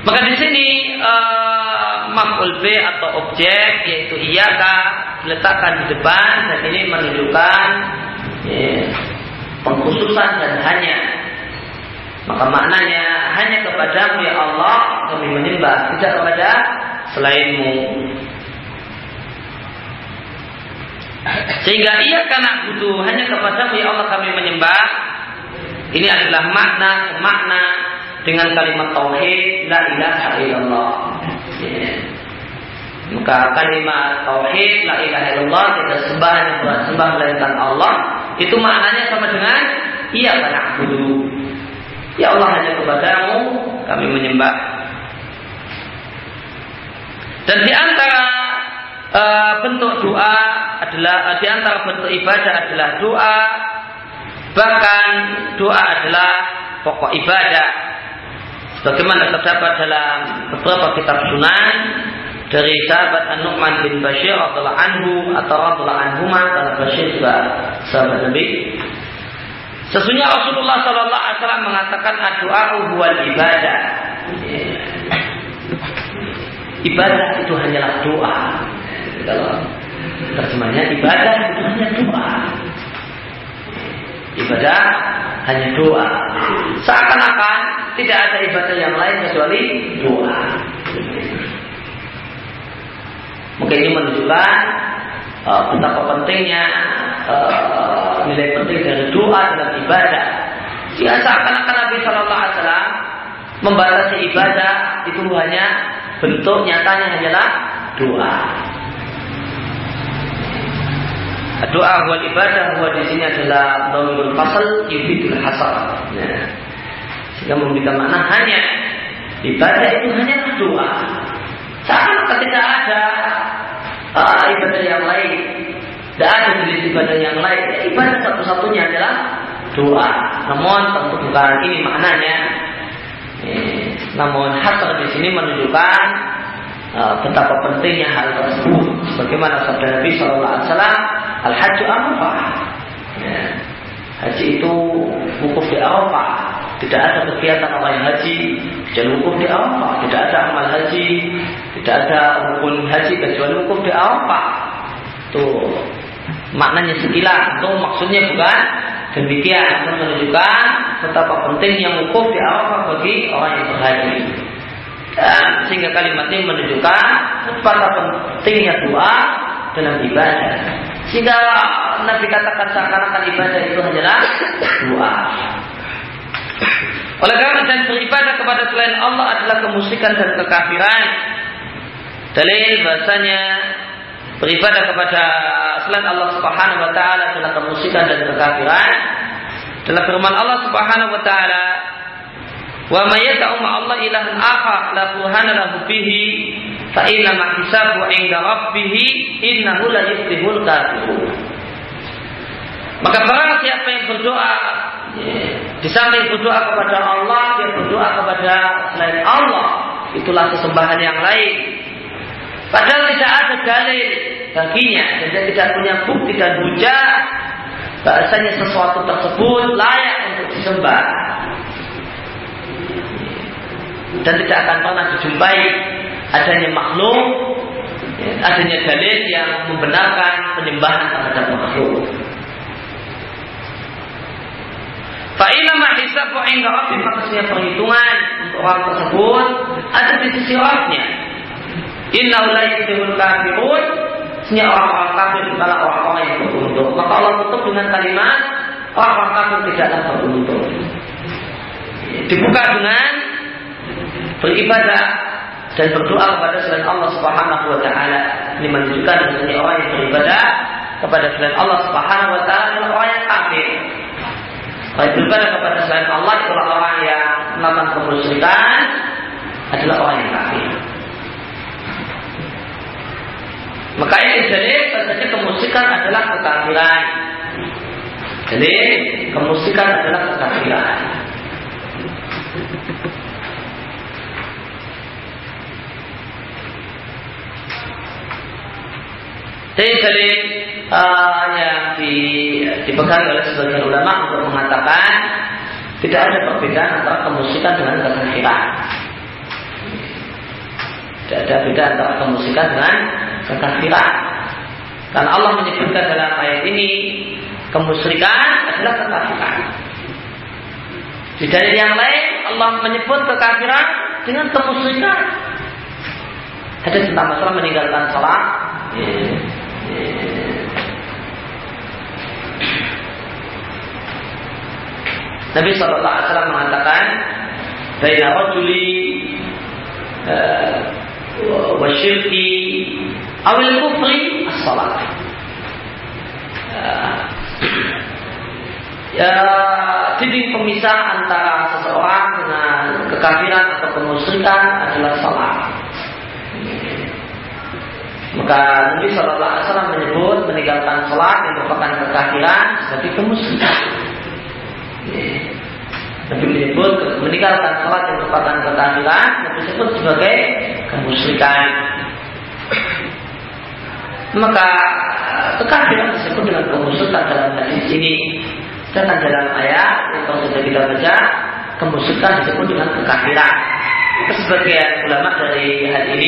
Maka di sini uh, maf'ul bi atau objek yaitu iyyaka diletakkan di depan dan ini menunjukkan ya, pengkhususan dan hanya. Maka maknanya hanya kepadamu ya Allah kami menyembah, tidak kepada selainmu. Sehingga iyyaka na'budu, hanya kepadamu ya Allah kami menyembah. Ini adalah makna makna dengan kalimat tauhid la ilaha illallah. Ya. Maka kalimat tauhid la ilaha illallah, tidak sembah yang bersembah melainkan Allah, itu maknanya sama dengan iyyaka na'budu. Ya Allah hanya kepadamu kami menyembah. Dan di antara uh, bentuk doa adalah uh, di antara bentuk ibadah adalah doa. Bahkan doa adalah pokok ibadah. Sebagaimana terdapat dalam beberapa kitab sunan dari sahabat An-Nu'man bin Bashir radhiyallahu anhu atau radhiyallahu anhuma, karena Bashir juga sahabat Nabi. Sesungguhnya Rasulullah Sallallahu Alaihi Wasallam mengatakan doa huwal ibadah. Ibadah itu hanyalah doa. Kalau terjemahnya ibadah itu hanya doa. Ibadah hanya doa. Seakan-akan tidak ada ibadah yang lain kecuali doa. Mungkin ini menunjukkan uh, betapa pentingnya uh, nilai penting dari doa dalam ibadah. Jika seakan-akan Nabi Sallallahu Alaihi Wasallam membatasi ibadah itu hanya bentuk nyatanya hanyalah doa. Doa wal ibadah wal di sini adalah dhamirul fasl yufidul hasar. Ya. Sehingga memberikan makna hanya ibadah itu hanyalah doa. Seakan-akan tidak ada uh, ibadah yang lain, tidak ada jenis ibadah yang lain. Ya, ibadah satu-satunya adalah doa. Namun tentu bukan ini maknanya. Eh, namun hasar di sini menunjukkan uh, betapa pentingnya hal tersebut. Sebagaimana sabda Nabi Sallallahu Alaihi Wasallam, al-hajju arafah. Ya. Haji itu wukuf di Arafah. Tidak ada kegiatan orang yang haji kecuali wukuf di Arafah. Tidak ada amal haji, tidak ada rukun haji kecuali wukuf di Arafah. Tuh maknanya sekilas. Itu maksudnya bukan demikian. Itu menunjukkan betapa pentingnya wukuf di Arafah bagi orang yang berhaji. Dan sehingga kalimat ini menunjukkan betapa pentingnya doa dalam ibadah. Sehingga Nabi katakan seakan-akan ibadah itu hanyalah doa. Oleh karena dan beribadah kepada selain Allah adalah kemusyrikan dan kekafiran. Dalil bahasanya beribadah kepada selain Allah Subhanahu wa taala adalah kemusyrikan dan kekafiran. Dalam firman Allah Subhanahu wa taala, "Wa may yad'u ma'allahi ilahan akhar la burhana lahu bihi fa inna ma hisabu 'inda rabbih innahu la yuflihul kafirun." Maka barang siapa yang berdoa ya, di samping berdoa kepada Allah, dia berdoa kepada selain Allah, itulah sesembahan yang lain. Padahal tidak ada dalil baginya dan dia tidak punya bukti dan hujah bahasanya sesuatu tersebut layak untuk disembah. Dan tidak akan pernah dijumpai adanya makhluk, adanya dalil yang membenarkan penyembahan terhadap makhluk. Fa'ila mahisabu inda rabbi, maksudnya perhitungan untuk orang tersebut ada di sisi Rabbnya. Innahu la yuflihul kafirun, sesungguhnya orang-orang kafir adalah orang-orang yang beruntung. Maka Allah tutup dengan kalimat orang-orang kafir tidaklah beruntung. Dibuka dengan beribadah dan berdoa kepada selain Allah Subhanahu wa taala. Ini menunjukkan bahwa orang yang beribadah kepada selain Allah Subhanahu wa taala adalah orang yang kafir. Orang yang beribadah kepada selain Allah itulah orang yang melakukan kemusyrikan, adalah orang yang kafir. Maka ini dalil bahwasanya kemusyrikan adalah kekafiran. Jadi kemusyrikan adalah kekafiran. Jadi dalil uh, yang di, dipegang oleh sebagian ulama untuk mengatakan tidak ada perbedaan antara kemusyrikan dengan kekafiran. Tidak ada beda antara kemusyrikan dengan kekafiran. Karena Allah menyebutkan dalam ayat ini kemusyrikan adalah kekafiran. Di dalil yang lain Allah menyebut kekafiran dengan kemusyrikan. Ada tentang masalah meninggalkan salat. Nabi shallallahu alaihi wasallam mengatakan, "Baina rajuli wa syirki awil kufri as-salat." Ya, titik pemisah antara seseorang dengan kekafiran atau kemusyrikan adalah salat. Maka Nabi shallallahu alaihi wasallam menyebut meninggalkan salat yang merupakan kekafiran sebagai kemusyrikan. Nabi menyebut meninggalkan salat yang merupakan kekafiran Nabi sebut sebagai kemusyrikan. Maka kekafiran disebut dengan kemusyrikan dalam hadis ini. Datang dalam ayat yang sudah kita baca, kemusyrikan disebut dengan kekafiran. Sebagian ulama dari hal ini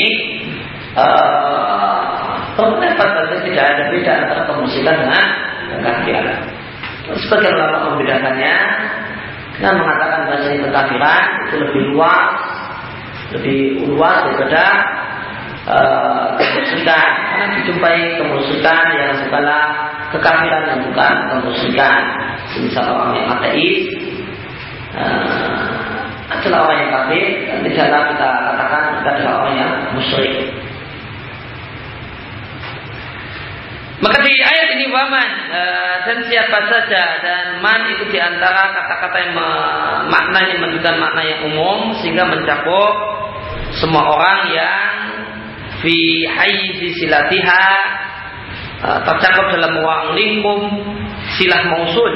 berpendapat bahwa tidak ada beda antara kemusyrikan dengan kekafiran. Sebagian ulama membedakannya dengan mengatakan bahasa kekafiran itu lebih luas, lebih luas daripada uh, kemusyrikan. Karena dijumpai kemusyrikan yang segala kekafiran yang bukan kemusyrikan. Misal orang yang ateis uh, adalah orang yang kafir, dan tidaklah kita katakan kita adalah orang yang musyrik. Maka di ayat ini waman e, dan siapa saja, dan man itu diantara kata-kata yang maknanya menunjukkan makna yang umum sehingga mencakup semua orang yang fi hayzi silatiha e, tercakup dalam ruang lingkup silah mausul.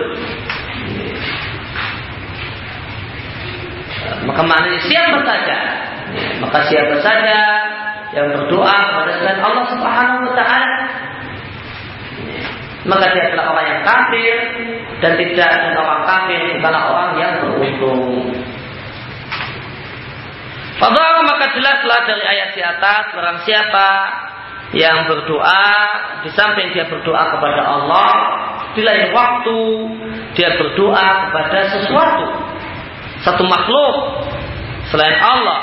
E, maka maknanya siapa saja, e, maka siapa saja yang berdoa kepada selain Allah Subhanahu wa taala, maka dia adalah orang yang kafir, dan tidak ada orang kafir adalah orang yang beruntung. Fadhal, maka jelaslah dari ayat di atas barang siapa yang berdoa di samping dia berdoa kepada Allah, di lain waktu dia berdoa kepada sesuatu, satu makhluk selain Allah.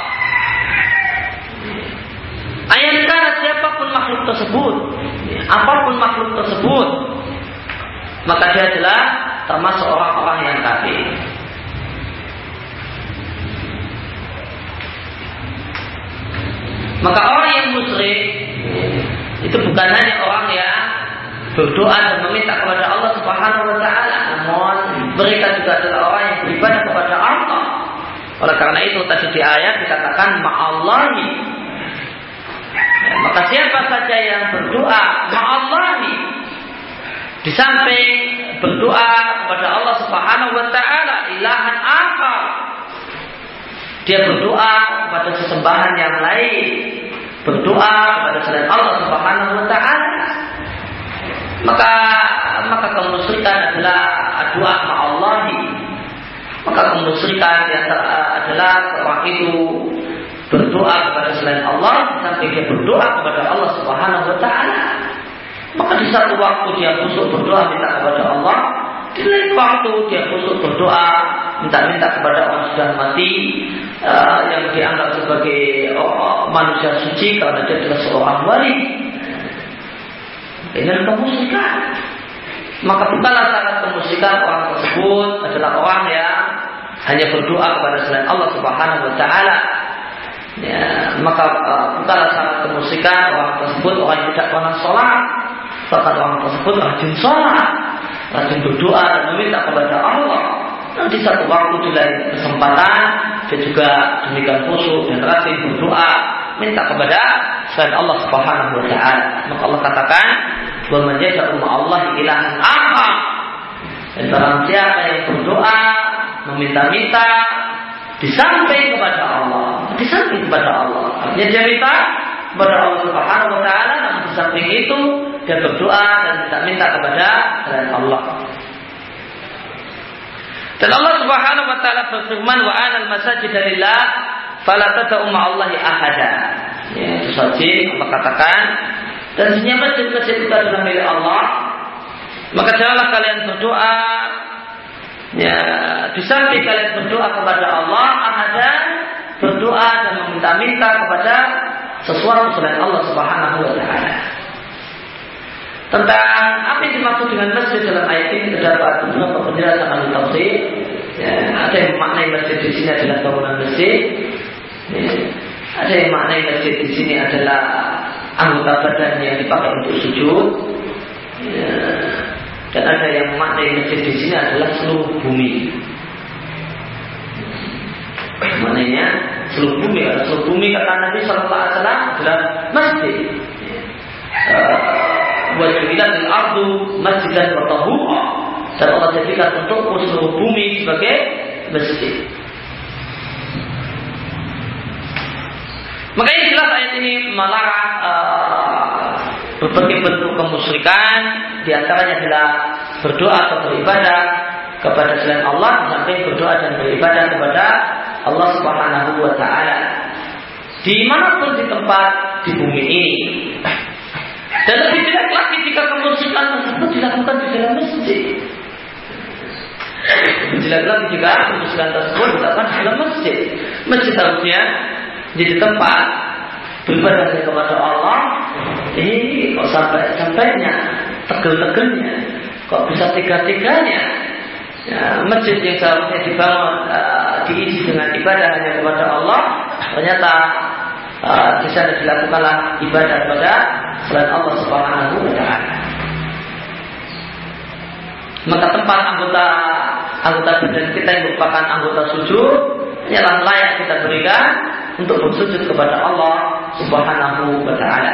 Ayatkan siapapun makhluk tersebut, apapun makhluk tersebut, maka dia adalah termasuk orang-orang yang kafir. Maka orang yang musyrik itu bukan hanya orang yang berdoa dan meminta kepada Allah Subhanahu wa taala, namun mereka juga adalah orang yang beribadah kepada Allah. Oleh karena itu tadi di ayat dikatakan ma'allahi. Maka siapa saja yang berdoa ma'allahi, di samping berdoa kepada Allah Subhanahu wa taala ilahan akhar, dia berdoa kepada sesembahan yang lain, berdoa kepada selain Allah Subhanahu wa taala, maka maka kemusyrikan adalah doa ma'allahi. Maka kemusyrikan adalah orang itu berdoa kepada selain Allah, sampai dia berdoa kepada Allah Subhanahu wa taala. Maka di satu waktu dia khusyuk berdoa minta kepada Allah, di lain waktu dia khusyuk berdoa minta-minta kepada orang sudah mati, uh, yang dianggap sebagai oh, manusia suci karena dia adalah seorang wali. Ini adalah kemusyrikan. Maka bukanlah syarat kemusyrikan orang tersebut adalah orang yang hanya berdoa kepada selain Allah Subhanahu wa taala. Ya, maka uh, bukanlah syarat kemusyrikan orang tersebut orang yang tidak pernah sholat, bahkan orang tersebut rajin sholat, rajin berdoa dan meminta kepada Allah. Dan di satu waktu di lain kesempatan dia juga demikian khusyuk dan rajin berdoa minta kepada selain Allah Subhanahu wa taala. Maka Allah katakan, "Wa man yad'u ma'allahi ilahan akhar." Dan barang siapa yang berdoa meminta-minta di samping kepada Allah, di samping kepada Allah, artinya dia minta kepada Allah Subhanahu wa taala, namun di samping itu dia berdoa dan minta-minta kepada selain Allah. Dan Allah Subhanahu wa taala berfirman, "Wa anal masajida lillah fala tad'u ma'allahi ahada." ya, itu wajib Allah katakan. Dan sesungguhnya masjid-masjid itu adalah milik Allah. Maka janganlah kalian berdoa, ya, di samping kalian berdoa kepada Allah, ada berdoa dan meminta-minta kepada sesuatu selain Allah Subhanahu wa Ta'ala. Tentang apa yang dimaksud dengan masjid dalam ayat ini terdapat beberapa penjelasan ahli tafsir. Ya, ada yang maknai masjid di sini adalah bangunan masjid. Ya, ada yang maknai masjid di sini adalah anggota badan yang dipakai untuk sujud. Ya, dan ada yang maknai masjid di sini adalah seluruh bumi. Maknanya seluruh bumi, karena seluruh bumi kata Nabi Sallallahu Alaihi Wasallam adalah masjid. Wajibilah di ardu masjid dan bertahura, dan Allah jadikan untuk seluruh bumi sebagai masjid. Maka ini jelas ayat ini melarang uh, berbagai bentuk kemusyrikan, diantaranya adalah berdoa atau beribadah kepada selain Allah, sampai berdoa dan beribadah kepada Allah Subhanahu wa Ta'ala dimanapun di tempat di bumi ini. Dan lebih jelek lagi jika kemusyrikan tersebut dilakukan di dalam masjid. Lebih jelek lagi jika kemusyrikan tersebut dilakukan di dalam masjid. Masjid harusnya jadi tempat beribadah kepada Allah. Ini kok sampai-sampainya, tegel-tegelnya, kok bisa tiga-tiganya. Ya, masjid yang seharusnya dibangun uh, diisi dengan ibadah hanya kepada Allah, ternyata uh, di sana dilakukanlah ibadah kepada selain Allah Subhanahu wa Ta'ala. Maka tempat anggota anggota badan kita yang merupakan anggota sujud hanyalah layak kita berikan untuk bersujud kepada Allah Subhanahu wa Ta'ala.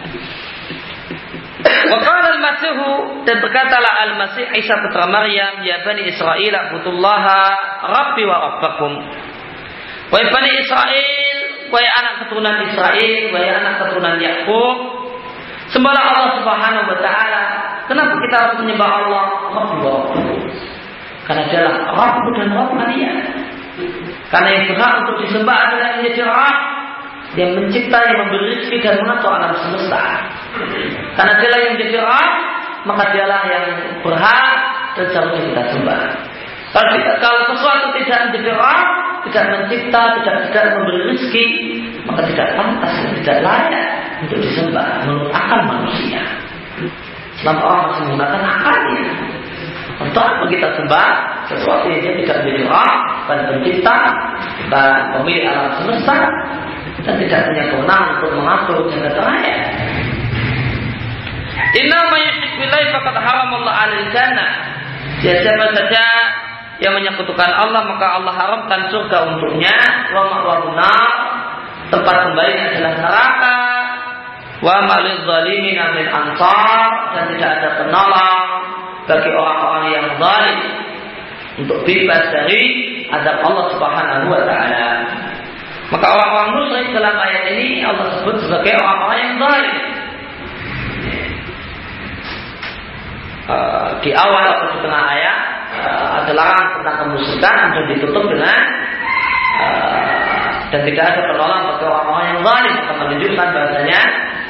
Wa qala al-Masih, dan berkatalah al-Masih Isa putra Maryam, ya Bani Israel abudullaha Rabbi wa Rabbakum. Wahai Bani Israel, wahai anak keturunan Israel, wahai anak keturunan Yakub, sembahlah Allah Subhanahu wa Ta'ala. Kenapa kita harus menyembah Allah? Rabbi wa Rabbakum, karena dialah Rabb dan Rabb kalian. Karena yang berhak untuk disembah adalah yang menjadi Rabb, yang mencipta, yang memberi rezeki dan mengatur alam semesta. Karena dialah yang menjadi Rabb, maka dialah yang berhak dan seharusnya kita sembah. Kalau, kita, kalau sesuatu tidak menjadi Rabb, tidak mencipta, tidak tidak memberi rezeki, maka tidak pantas dan tidak layak untuk disembah menurut akal manusia. Selama orang masih menggunakan akalnya, untuk apa kita sembah sesuatu yang dia tidak menjadi Rabb dan pencipta dan pemilik alam semesta dan tidak punya kewenangan untuk mengatur jagat raya. Inna ma yusyrik billahi faqad haramallahu 'alal jannah. Siapa saja yang menyekutukan Allah, maka Allah haramkan surga untuknya. Wa ma'wahun nar, tempat kembalinya adalah neraka. Wa malil zalimin min ansar, dan tidak ada penolong bagi orang-orang yang zalim untuk bebas dari azab Allah Subhanahu wa Ta'ala. Maka orang-orang musyrik dalam ayat ini Allah sebut sebagai orang-orang yang zalim. Uh, di awal atau di tengah ayat uh, ada larangan tentang kemusyrikan dan ditutup dengan uh, dan tidak ada penolong bagi orang-orang yang zalim, akan menunjukkan bahasanya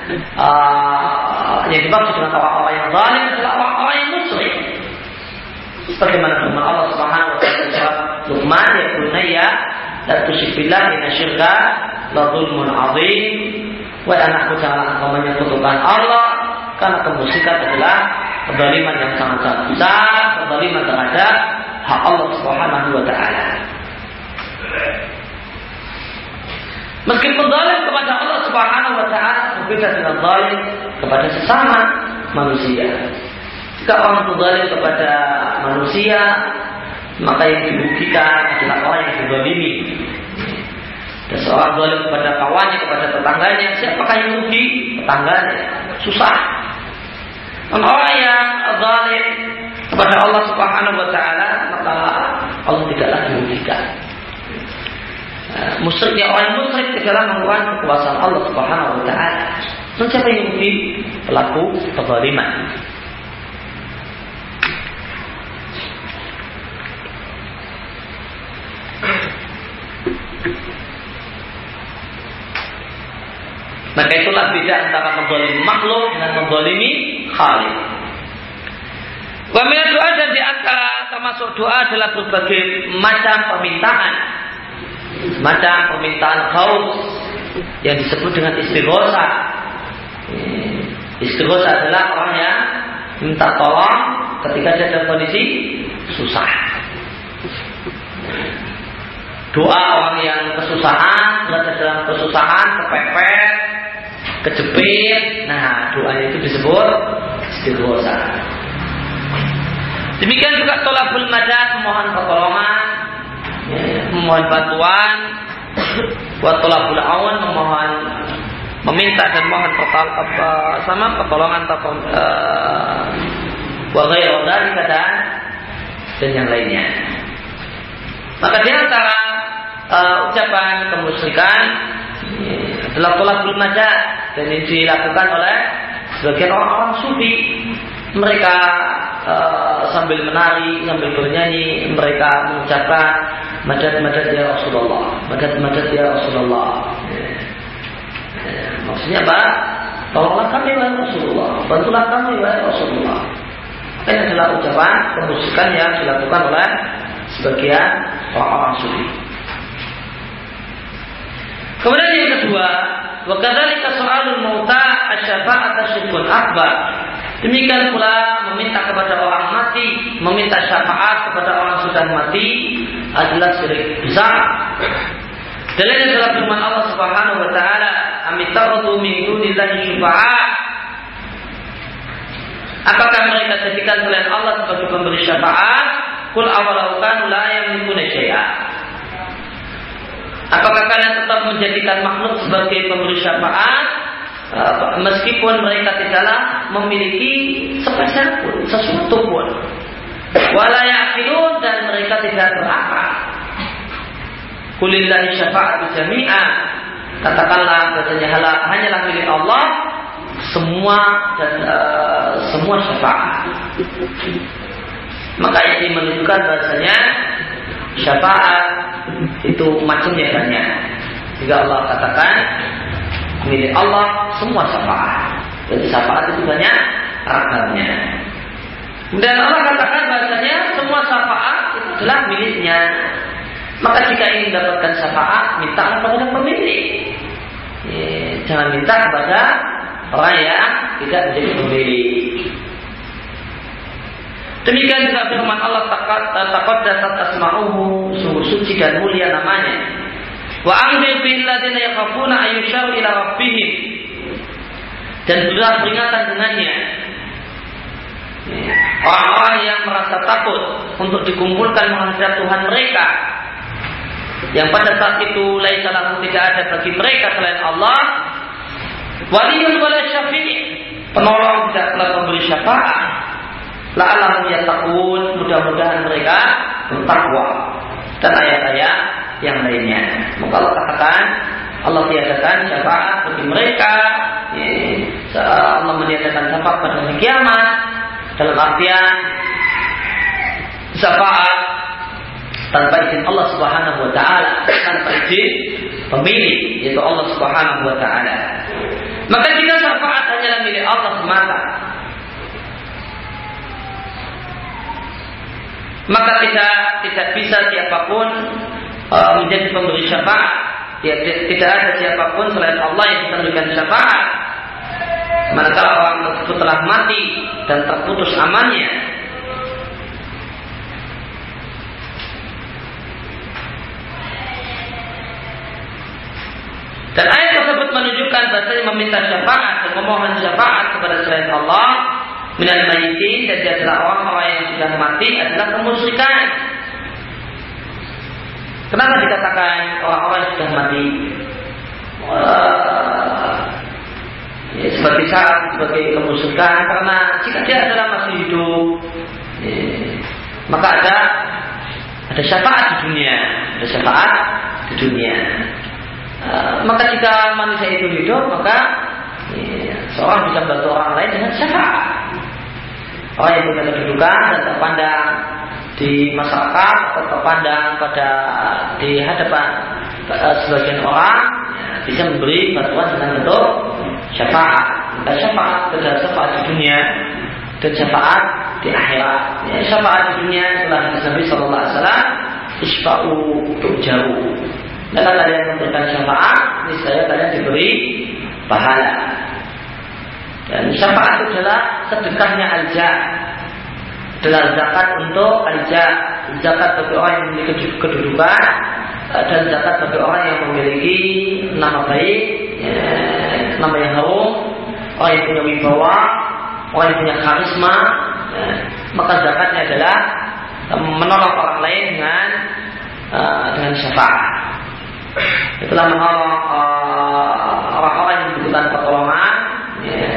uh, yang dimaksud dengan orang-orang yang zalim adalah orang-orang yang musyrik. Sebagaimana firman Allah Subhanahu wa Ta'ala surat Luqman, ya bunayya la tusyrik billahi inna syirka la dzulmun 'adzim. Wahai anakku, janganlah engkau menyekutukan Allah, karena kemusyrikan adalah kezaliman yang sangat-sangat besar, kezaliman terhadap hak Allah Subhanahu wa Ta'ala. Meskipun zalim kepada Allah Subhanahu wa Ta'ala berbeda dengan zalim kepada sesama manusia. Jika orang itu zalim kepada manusia, maka yang dirugikan adalah orang yang dizalimi. Dan seorang zalim kepada kawannya, kepada tetangganya, siapakah yang rugi? Tetangganya. Susah. Dan orang yang zalim kepada Allah Subhanahu wa Ta'ala, maka Allah tidaklah dirugikan. Musyriknya orang musyrik tidaklah mengurangi kekuasaan Allah Subhanahu wa Ta'ala. Dan siapa yang rugi? Pelaku kezaliman. Maka itulah beda antara menzalimi makhluk dengan menzalimi khaliq. Wa min doa, dan di antara termasuk doa adalah berbagai macam permintaan. Macam permintaan khaus yang disebut dengan istighotsah. Istighotsah adalah orang yang minta tolong ketika dia dalam kondisi susah. Doa orang yang kesusahan, berada dalam kesusahan, kepepet, kejepit, nah doanya itu disebut istighotsah. Demikian juga tolabul madad, memohon pertolongan, memohon bantuan, buat tolabul aun, memohon, meminta dan mohon pertol, apa, sama pertolongan atau wa ghairu dzalika dan yang lainnya. Maka di antara uh, ucapan kemusyrikan adalah tolabul madad, dan ini dilakukan oleh sebagian orang-orang sufi. Mereka uh, sambil menari, sambil bernyanyi, mereka mengucapkan madad-madad ya Rasulullah, madad-madad ya Rasulullah. Ya. Ya. Maksudnya apa? Tolonglah kami wahai Rasulullah, bantulah kami wahai Rasulullah. Ini adalah ucapan kemusyrikan yang dilakukan oleh sebagian orang-orang sufi. Kemudian yang kedua, wa kadzalika su'alul mauta asy-syafa'ata syirkun akbar. Demikian pula meminta kepada orang mati, meminta syafaat kepada orang sudah mati adalah syirik besar. Dalilnya adalah firman Allah Subhanahu wa taala, "Amittakhadhu min dunillahi syufa'a." Apakah mereka jadikan selain Allah sebagai pemberi syafaat? Qul awalau kanu la yamlikuna syai'a. Apakah kalian tetap menjadikan makhluk sebagai pemberi syafaat meskipun mereka tidaklah memiliki sepeser pun, sesuatu pun? Wala ya'qilun, dan mereka tidak berakal. Qulillahi syafa'atu jami'a. Katakanlah bahasanya hanyalah milik Allah semua dan uh, semua syafaat. Maka ini menunjukkan bahasanya syafaat itu macamnya banyak. Jika Allah katakan milik Allah semua syafaat, jadi syafaat itu banyak ragamnya. Dan Allah katakan bahasanya semua syafaat itu adalah miliknya. Maka jika ingin mendapatkan syafaat, mintalah kepada pemilik. Ya, jangan minta kepada orang yang tidak menjadi pemilik. Demikian juga firman Allah, taqaddasat asma'uhu, sungguh suci dan mulia namanya. Wa anzir bil ladzina yakhafuna ayyusharu ila rabbihim, dan berilah peringatan dengannya orang-orang yang merasa takut untuk dikumpulkan menghadap Tuhan mereka, yang pada saat itu laisa lahu, tidak ada bagi mereka selain Allah waliyun wala syafi', penolong tidak pula pemberi syafaat. La'allahum yattaqun, mudah-mudahan mereka bertakwa, dan ayat-ayat yang lainnya. Maka Allah katakan, Allah tiadakan syafaat bagi mereka. Ya, Allah meniadakan syafaat pada hari kiamat, dalam artian syafaat tanpa izin Allah Subhanahu wa taala, tanpa izin pemilik, yaitu Allah Subhanahu wa taala. Maka jika syafaat hanyalah milik Allah semata, maka tidak tidak bisa siapapun uh, menjadi pemberi syafaat. Tidak, tidak ada siapapun selain Allah yang bisa memberikan syafaat. Manakala orang tersebut telah mati dan terputus amannya. Dan ayat tersebut menunjukkan bahasanya meminta syafaat dan memohon syafaat kepada selain Allah minal mayyitin, dan dia adalah orang-orang yang sudah mati, adalah kemusyrikan. Kenapa dikatakan orang-orang yang sudah mati uh, ya, sebagai syarat, sebagai kemusyrikan? Karena jika dia adalah masih hidup, ya, maka ada ada syafaat di dunia, ada syafaat di dunia. Uh, maka jika manusia itu hidup, maka ya, seorang bisa bantu orang lain dengan syafaat. Orang yang punya kedudukan dan terpandang di masyarakat atau terpandang pada di hadapan uh, sebagian orang, ya, bisa memberi bantuan dengan bentuk syafaat. Maka syafaat adalah syafaat di dunia dan syafaat di akhirat. Ya, syafaat di dunia telah Nabi Sallallahu Alaihi Wasallam isfa'u tujaru. Maka kalian memberikan syafaat, niscaya kalian diberi pahala. Dan syafaat adalah sedekahnya alja, adalah zakat untuk alja, zakat bagi orang yang memiliki kedudukan dan zakat bagi orang yang memiliki nama baik, ya, nama yang harum, orang yang punya wibawa, orang yang punya karisma, ya, maka zakatnya adalah menolong orang lain dengan uh, dengan syafaat. Itulah menolong uh, orang-orang yang membutuhkan pertolongan. Ya,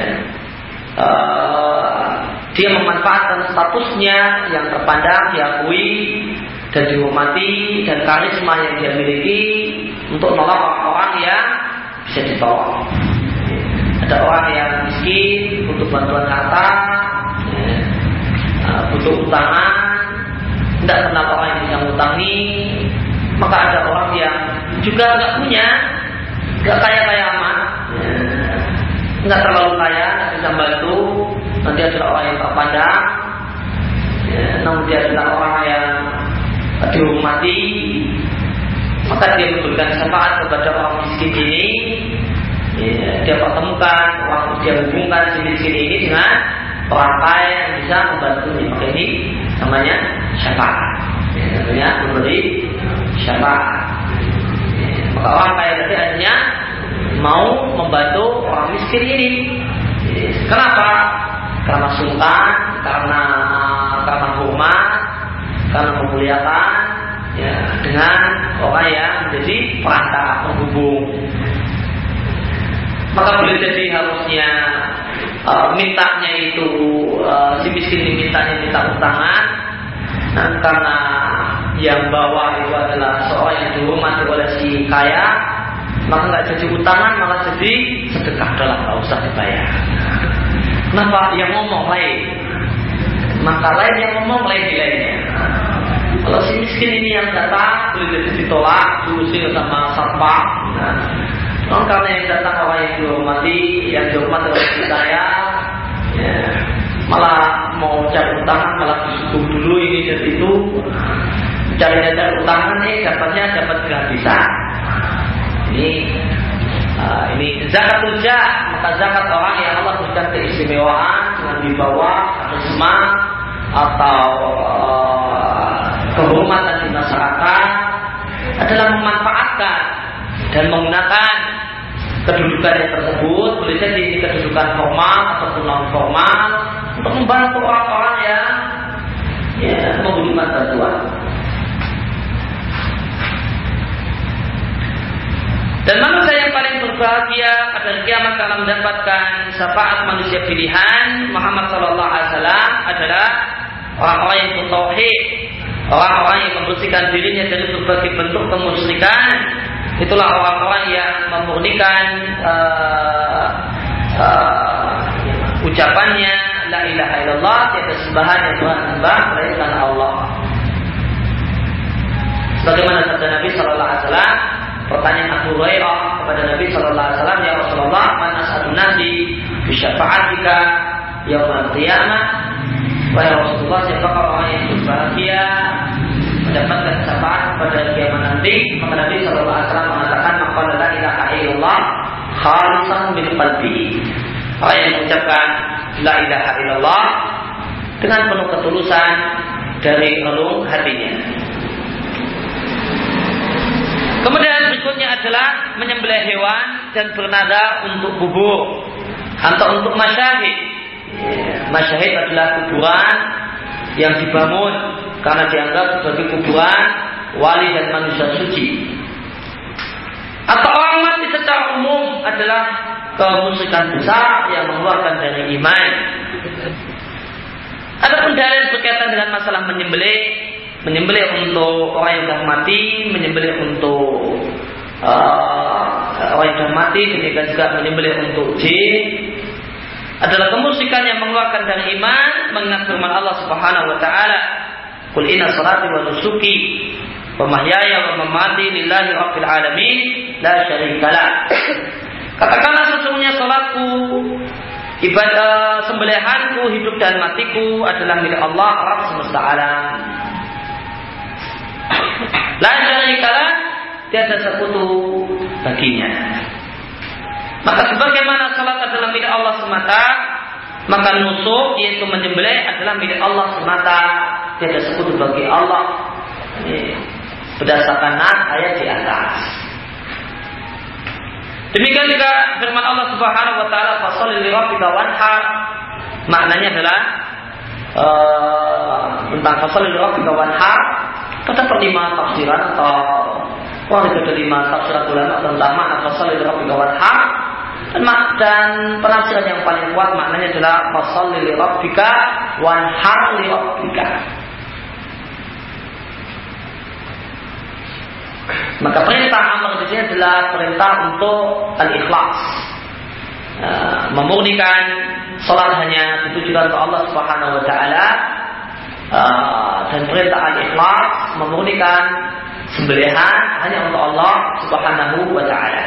uh, dia memanfaatkan statusnya yang terpandang, diakui dan dihormati dan karisma yang dia miliki untuk menolong orang-orang yang bisa ditolong. Ada orang yang miskin, butuh bantuan harta, ya, uh, butuh utangan, tidak kenal orang yang bisa ngutangi, maka ada orang yang juga nggak punya, nggak kaya-kaya amat, ya, nggak terlalu kaya, nggak bisa bantu, nanti adalah orang yang terpandang, ya, namun dia adalah orang yang dihormati, maka dia memberikan syafaat kepada orang miskin ini. Ya, dia pertemukan orang, dia hubungkan si miskin ini dengan orang kaya yang bisa membantunya. Maka ini namanya syafaat. Ya, namanya memberi syafaat. Ya, maka orang kaya tadi akhirnya mau membantu orang miskin ini. Ya, kenapa? Karena sungkan, karena karena hormat, karena memuliakan, ya, dengan orang yang menjadi perantara penghubung. Maka boleh jadi harusnya uh, mintanya itu uh, si miskin ini mintanya minta utangan, nah, karena yang bawah itu adalah seorang yang dihormati oleh si kaya, maka nggak jadi utangan, malah jadi sedekah, adalah nggak usah dibayar. Kenapa? Yang ngomong lain, maka lain yang ngomong lain nilainya. Kalau si miskin ini yang datang boleh jadi ditolak, diusir sama satpam. Nah, oh, karena yang datang orang yang dihormati, yang dihormati oleh saya, ya, malah mau cari utangan, malah disuruh dulu ini dan itu, cari-cari utangan nih, dapatnya dapat gratisan. Ini, uh, ini zakat uja, maka zakat orang yang Allah berikan keistimewaan dengan dibawa karisma atau uh, kehormatan di masyarakat adalah memanfaatkan dan menggunakan kedudukan yang tersebut, boleh jadi kedudukan formal ataupun non formal, untuk membantu orang-orang yang ya, membutuhkan bantuan. Dan manusia yang paling berbahagia pada hari kiamat karena mendapatkan syafaat manusia pilihan Muhammad Sallallahu Alaihi Wasallam adalah orang-orang yang bertauhid, orang-orang yang membersihkan dirinya dari berbagai bentuk kemusyrikan. Itulah orang-orang yang memurnikan uh, uh, ucapannya la ilaha illallah, tiada sembahan yang Tuhan sembah melainkan Allah. Sebagaimana sabda Nabi Sallallahu Alaihi Wasallam, pertanyaan Abu Hurairah kepada Nabi Sallallahu Alaihi Wasallam, ya Rasulullah, man as'adun nasi bi syafa'atika yaumil qiyamah. Wahai Rasulullah, siapa orang yang berbahagia mendapatkan syafaat pada kiamat nanti? Maka Nabi Sallallahu Alaihi Wasallam mengatakan, maka la ilaha illallah khalisan min qalbi. Orang yang mengucapkan la ilaha illallah dengan penuh ketulusan dari relung hatinya. Kemudian berikutnya adalah menyembelih hewan dan bernadar untuk bubur atau untuk masyahid. Masyahid adalah kuburan yang dibangun karena dianggap sebagai kuburan wali dan manusia suci. Atau orang mati secara umum adalah kemusyrikan besar yang mengeluarkan dari iman. Ada dalil berkaitan dengan masalah menyembelih, menyembelih untuk orang yang sudah mati, menyembelih untuk uh, orang yang sudah mati, demikian juga menyembelih untuk jin, adalah kemusyrikan yang mengeluarkan dari iman, mengingat firman Allah Subhanahu wa taala, "Qul inna salati wa nusuki wa mahyaya wa mamati lillahi rabbil alamin la syarika lah." Katakanlah sesungguhnya salatku sholatku, ibadah sembelihanku, hidup dan matiku adalah milik Allah Rabb semesta alam. La syarikalah, tiada sekutu baginya. Maka sebagaimana salat adalah milik Allah semata, maka nusuk yaitu menyembelih adalah milik Allah semata, tiada sekutu bagi Allah. Ini berdasarkan nas ayat di atas. Demikian juga firman Allah Subhanahu wa taala, "Fasholli li rabbika wanhar." Maknanya adalah uh, tentang fasholli li rabbika wanhar. Terdapat lima tafsiran atau wah itu ada lima tafsiran ulama tentang makna fasholli li rabbika wanhar. Dan, dan penafsiran yang paling kuat maknanya adalah fasholli li rabbika wanhar li rabbika. Maka perintah amar di sini adalah perintah untuk al-ikhlas, uh, memurnikan salat hanya ditujukan untuk Allah Subhanahu wa taala, uh, dan perintah al-ikhlas memurnikan sembelihan hanya untuk Allah Subhanahu wa taala.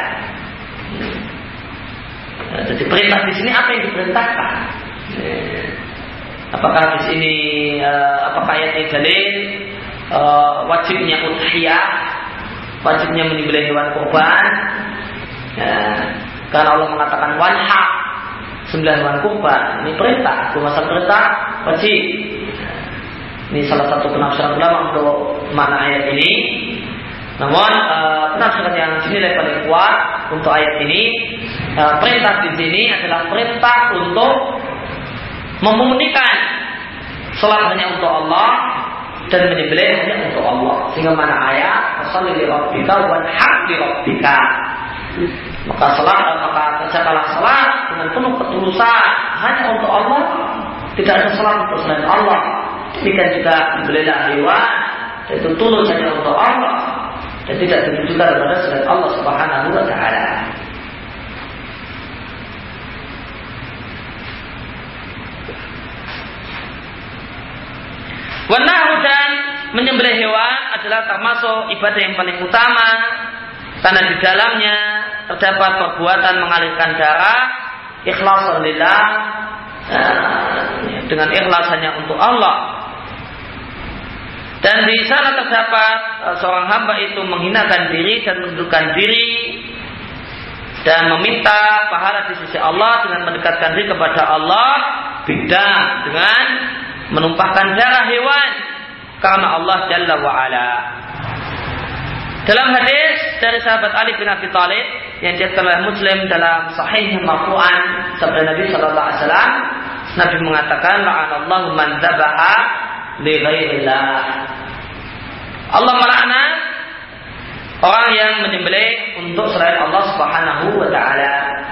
Uh, jadi perintah di sini apa yang diperintahkan? Uh, apakah di sini uh, apakah ayat ini dalil uh, wajibnya udhiyah, wajibnya menyembelih hewan kurban, ya, karena Allah mengatakan wanhar, sembelih hewan kurban. Ini perintah, itu masalah perintah wajib. Ini salah satu penafsiran ulama untuk makna ayat ini. Namun uh, penafsiran yang dinilai paling kuat untuk ayat ini, uh, perintah di sini adalah perintah untuk memurnikan salat hanya untuk Allah dan menyembelih hanya untuk Allah. Sehingga mana ayat fasholli li rabbika wanhar li rabbika. Maka salat, maka kerjakanlah salat dengan penuh ketulusan hanya untuk Allah, tidak ada salat untuk selain Allah. Demikian juga menyembelihlah hewan, itu tulus hanya untuk Allah dan tidak ditujukan kepada selain Allah Subhanahu wa taala. Wanahru, dan menyembelih hewan adalah termasuk ibadah yang paling utama karena di dalamnya terdapat perbuatan mengalirkan darah ikhlas lillah, dengan ikhlas hanya untuk Allah. Dan di sana terdapat seorang hamba itu menghinakan diri dan menundukkan diri dan meminta pahala di sisi Allah dengan mendekatkan diri kepada Allah, beda dengan menumpahkan darah hewan karena Allah Jalla wa Ala. Dalam hadis dari sahabat Ali bin Abi Thalib yang diriwayatkan oleh Muslim dalam sahih marfu'an, sabda Nabi sallallahu alaihi wasallam, Nabi mengatakan, la'anallahu man dzabaha li ghairillah. Allah melaknat orang yang menyembelih untuk selain Allah Subhanahu wa taala.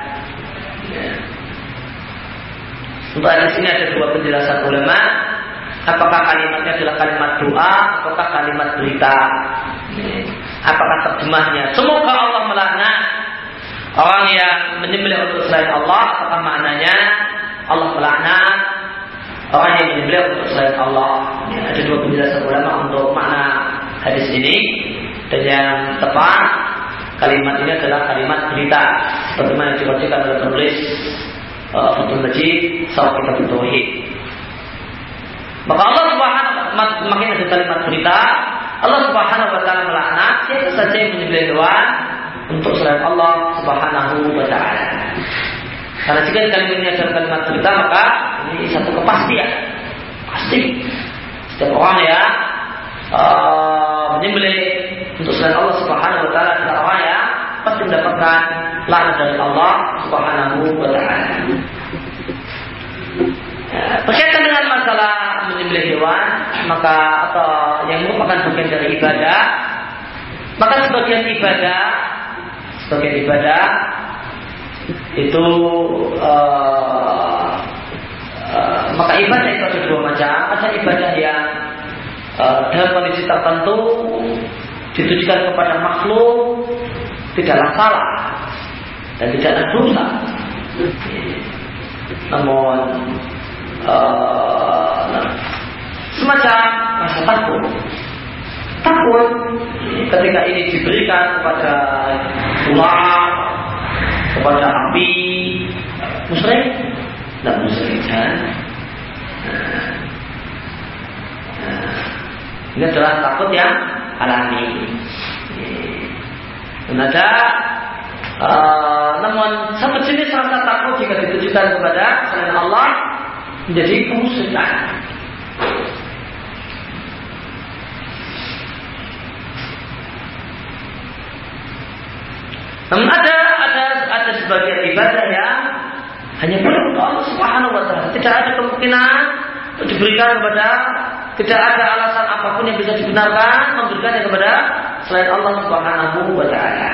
Untuk hadis ini ada dua penjelasan ulama. Apakah kalimatnya adalah kalimat doa, apakah kalimat berita? Apakah terjemahnya semoga Allah melaknat orang yang menyembelih untuk selain Allah? Apakah maknanya Allah melaknat orang yang menyembelih untuk selain Allah? Ada dua penjelasan ulama untuk makna hadis ini. Dan yang tepat kalimat ini adalah kalimat berita, sebagaimana diriwayatkan oleh penulis Fathul Majid Syarah Kitab Tauhid. Maka Allah Subhanahu wa taala, makin ada kalimat berita, Allah Subhanahu wa taala melaknat siapa saja yang menyembelih hewan untuk selain Allah Subhanahu wa taala. Karena jika kalimat ini adalah kalimat berita, maka ini satu kepastian, pasti setiap orang ya uh, menyembelih untuk selain Allah Subhanahu wa taala adalah orang ya pasti mendapatkan laknat dari Allah Subhanahu wa taala. Ya, berkaitan dengan masalah menyembelih hewan, maka atau yang merupakan bagian dari ibadah, maka sebagian ibadah, sebagian ibadah itu uh, uh, maka ibadah itu ada dua macam. Ada ibadah yang uh, dalam kondisi tertentu ditujukan kepada makhluk, tidaklah salah dan tidaklah dosa. Namun Uh, semacam rasa takut, takut ketika ini diberikan kepada ular, kepada api, musyrik? Tidak musyrik kan? Nah, nah, ini adalah takut yang alami. Dan ada uh, namun satu jenis rasa takut jika ditujukan kepada selain Allah menjadi kemusyrikan. Namun ada ada ada sebagian ibadah yang hanya boleh untuk Allah Subhanahu wa taala. Tidak ada kemungkinan untuk diberikan kepada, tidak ada alasan apapun yang bisa dibenarkan memberikannya kepada selain Allah Subhanahu wa taala.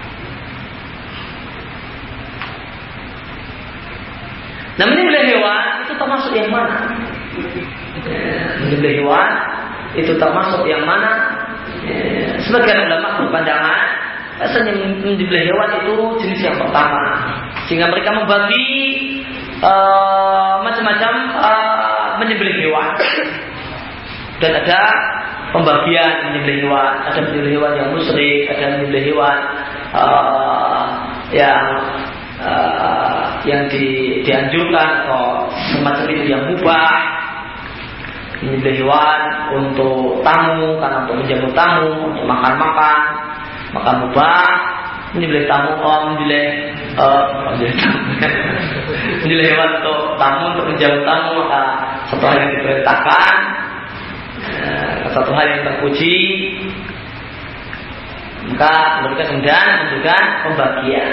Nah, menyembelih hewan itu termasuk yang mana? Menyembelih hewan itu termasuk yang mana? Sebagian ulama berpandangan bahasanya menyembelih hewan itu jenis yang pertama, sehingga mereka membagi uh, macam-macam uh, menyembelih hewan. Dan ada pembagian menyembelih hewan, ada menyembelih hewan yang musyrik, ada menyembelih hewan uh, yang uh, yang di, dianjurkan atau semacam itu yang mubah. Menyembelih hewan untuk tamu, karena untuk menjamu tamu, untuk makan-makan, makan mubah. Menyembelih tamu, oh menyembelih uh, menyembelih hewan untuk tamu, untuk menjamu tamu, maka satu hal yang diperintahkan, uh, satu hal yang terpuji, maka mereka kemudian memberikan pembagian.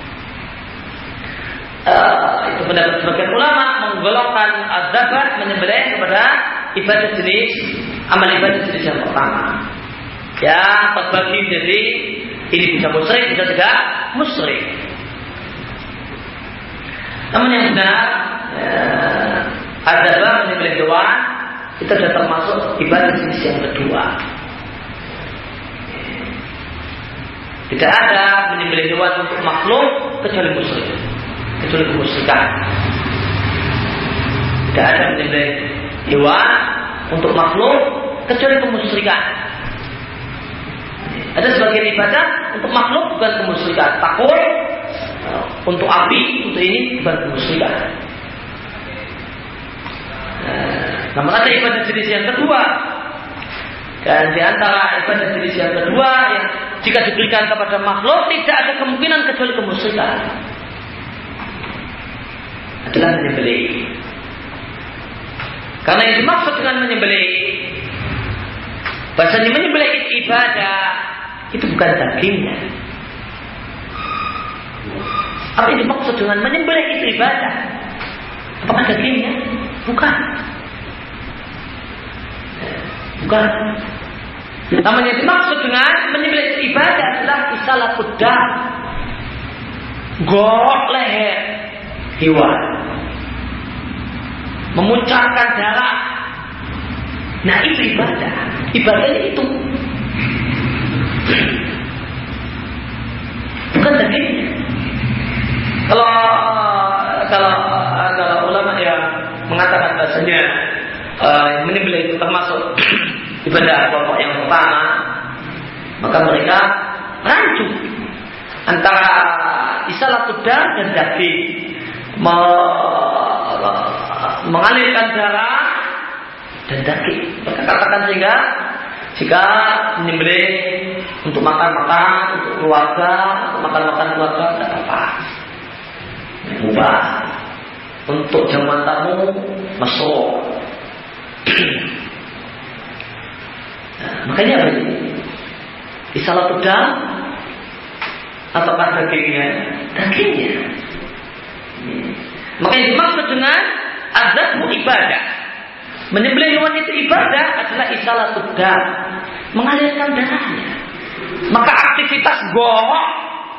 Uh, itu pendapat sebagian ulama menggolongkan az-zabah, menyembelih kepada ibadah jenis, amal ibadah jenis yang pertama. Ya, terbagi jadi ini bisa musyrik, bisa tidak musyrik. Namun yang benar, uh, az-zabah, menyembelih hewan itu sudah termasuk ibadah jenis yang kedua. Tidak ada menyembelih hewan untuk makhluk kecuali musyrik, kecuali kemusyrikan. Tidak ada menyembelih hewan untuk makhluk kecuali kemusyrikan. Ada sebagian ibadah untuk makhluk bukan kemusyrikan. Takut untuk api, untuk ini bukan kemusyrikan. Namun ada ibadah jenis yang kedua. Dan di antara ibadah jenis yang kedua yang jika diberikan kepada makhluk tidak ada kemungkinan kecuali kemusyrikan, adalah menyembelih. Karena yang dimaksud dengan menyembelih, bahasanya menyembelih itu ibadah, itu bukan dagingnya. Apa yang dimaksud dengan menyembelih itu ibadah? Apakah dagingnya? Bukan. Bukan. Namun yang dimaksud dengan menyembelih itu ibadah adalah isalatud dam, gorok leher hewan, memuncarkan darah. Nah itu ibadah. Ibadahnya itu bukan dagingnya. Kalau kalau kalau ulama yang mengatakan bahasanya uh, menyembelih itu termasuk ibadah pokok yang pertama, maka mereka rancu antara isalatud dam dan daging, mengalirkan darah dan daging. Mereka katakan sehingga jika menyembelih untuk makan-makan, untuk keluarga, untuk makan-makan keluarga tidak apa-apa, mubah. Untuk jamuan tamu masuk. Nah, makanya apa ini? Isalatud dam ataukah dagingnya? Dagingnya. Makanya dimaksud dengan az-zabhu ibadah. Menyembelih hewan itu ibadah adalah isalatud dam, mengalirkan darahnya. Maka aktivitas gorok,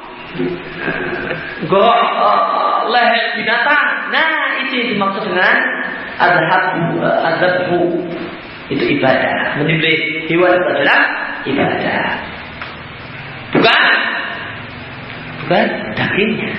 gorok uh, leher binatang, nah itu yang dimaksud dengan az-zabhu, az-zabhu itu ibadah. Menyembelih hewan itu adalah ibadah, bukan bukan dagingnya.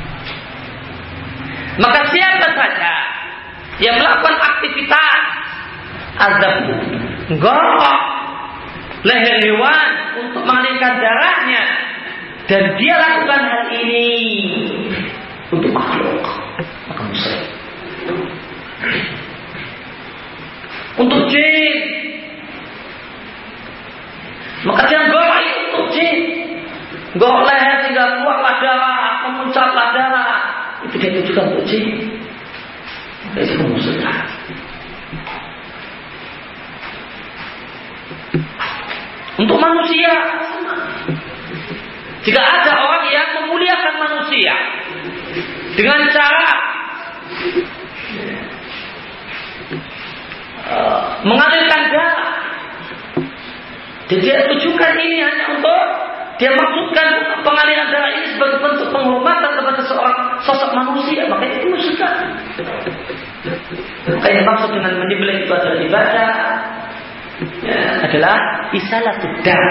Maka siapa saja yang melakukan aktivitas az-zabhu, gorok leher hewan untuk mengalirkan darahnya, dan dia lakukan hal ini untuk makhluk, untuk jin. Maka dia golek untuk jin. Golek leher sehingga keluarlah darah, memuncratlah darah. Itu dia tujukan untuk jin. Maka itu musuhnya. Untuk manusia, jika ada orang yang memuliakan manusia dengan cara uh, mengalirkan darah, dan dia tujukan ini hanya untuk dia maksudkan pengaliran darah ini sebagai bentuk penghormatan kepada seorang sosok manusia, maka itu musyrik. Maka yang maksud dengan menyembelih itu adalah ibadah, ya, adalah isalatud darah,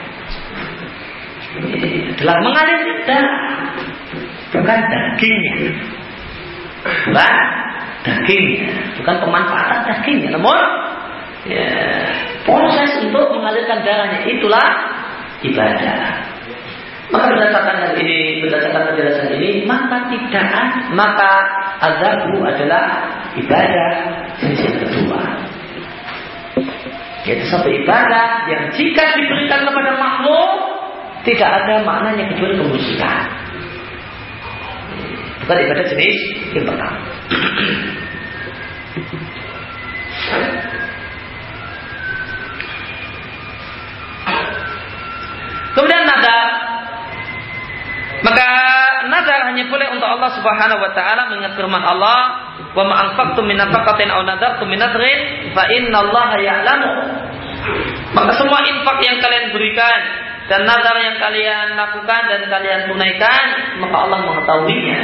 adalah mengalirkan darah, bukan dagingnya, bukan dagingnya, bukan pemanfaatan dagingnya, namun ya, proses untuk mengalirkan darahnya itulah ibadah. Maka berdasarkan hal ini, berdasarkan penjelasan ini, maka tidak, maka azabku adalah ibadah jenis yang kedua. Yaitu satu ibadah yang jika diberikan kepada makhluk tidak ada maknanya kecuali kemusyrikan. Bukan ibadah jenis yang pertama. Kemudian nadar. Maka nadar hanya boleh untuk Allah Subhanahu wa taala, mengingat firman Allah, "Wa ma anfaqtum min nafaqatin aw nadartum min nadrin fa innallaha ya'lamu." Maka semua infak yang kalian berikan dan nadar yang kalian lakukan dan kalian tunaikan, maka Allah mengetahuinya.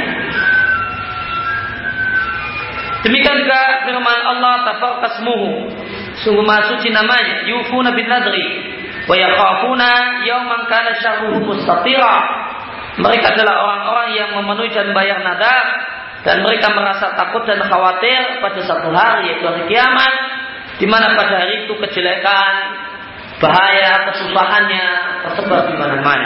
Demikian juga firman Allah, "Tabarrakasmuhu." Sungguh maha suci namanya, "Yufuna bin nadri wa yakhafuna yawman kana syarruhu mustatira." Mereka adalah orang-orang yang memenuhi dan bayar nadar, dan mereka merasa takut dan khawatir pada satu hari, yaitu hari kiamat, di mana pada hari itu kejelekan, bahaya, kesusahannya tersebar di mana-mana.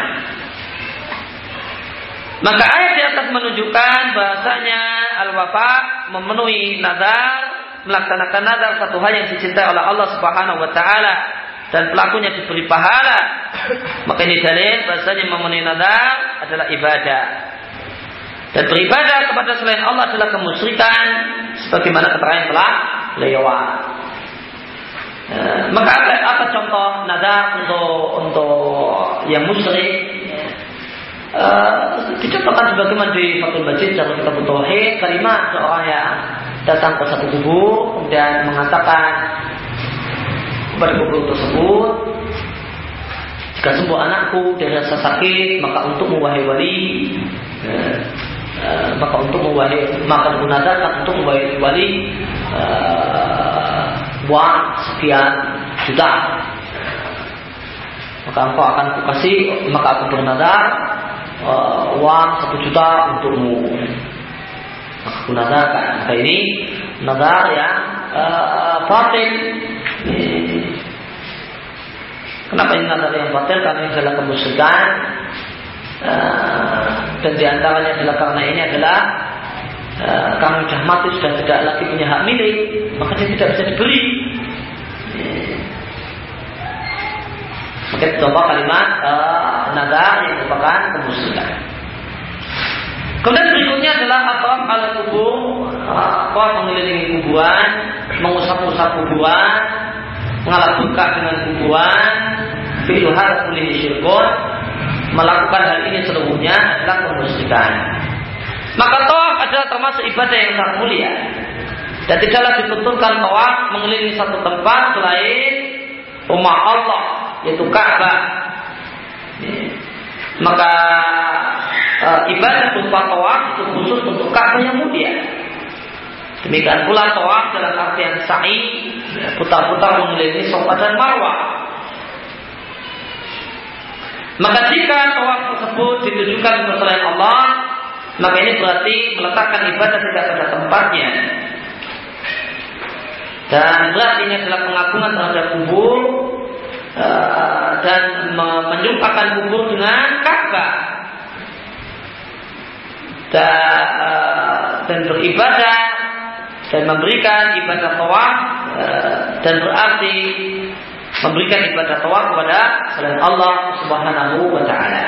Maka ayat di atas menunjukkan bahasanya al-wafa, memenuhi nadar, melaksanakan nadar, satu hal yang dicintai oleh Allah Subhanahu wa taala, dan pelakunya diberi pahala. Maka ini dalil bahasanya memenuhi nadar adalah ibadah. Dan beribadah kepada selain Allah adalah kemusyrikan, sebagaimana keterangan telah lewat. E, maka apa, apa contoh nadar untuk untuk yang musyrik? E, dicontohkan sebagaimana di Fathul Majid dalam kitab Tauhid, kalimat seorang yang datang ke satu kubur kemudian mengatakan kepada kubur tersebut, "Jika sembuh anakku dari rasa sakit, maka untuk wahai wali, eh, eh, maka untuk wahai maka gunakan untuk wahai wali eh, uang sekian juta, maka engkau akan kukasih, maka aku bernadar eh, uang satu juta untukmu." Maka gunakan. Maka ini nadar yang eh, batil. Kenapa ini nadar yang batil? Karena ini adalah kemusyrikan, uh, dan diantaranya adalah karena ini adalah uh, kamu sudah mati, sudah tidak lagi punya hak milik, maka dia tidak bisa diberi. Maka itu contoh kalimat uh, nadar yang merupakan kemusyrikan. Kemudian berikutnya adalah ataf ala kubur, apa mengelilingi kuburan, mengusap-usap kuburan, mengalap berkah dengan kuburan, fi'luha kullihi syirkun, melakukan hal ini seluruhnya adalah kemusyrikan. Maka tawaf adalah termasuk ibadah yang sangat mulia, dan tidaklah dituntunkan tawaf mengelilingi satu tempat selain rumah Allah, yaitu Ka'bah. Maka e, ibadah berupa tawaf itu khusus untuk Ka'bah yang mulia. Demikian pula tawaf dalam artian sa'i, putar-putar mengelilingi Safa dan Marwah. Maka jika tawaf tersebut ditujukan kepada selain Allah, maka ini berarti meletakkan ibadah tidak pada tempatnya, dan berarti ini adalah pengagungan terhadap kubur, uh, dan menjumpakan kubur dengan Ka'bah, dan, uh, dan beribadah dan memberikan ibadah tawaf dan berarti memberikan ibadah tawaf kepada selain Allah Subhanahu wa taala.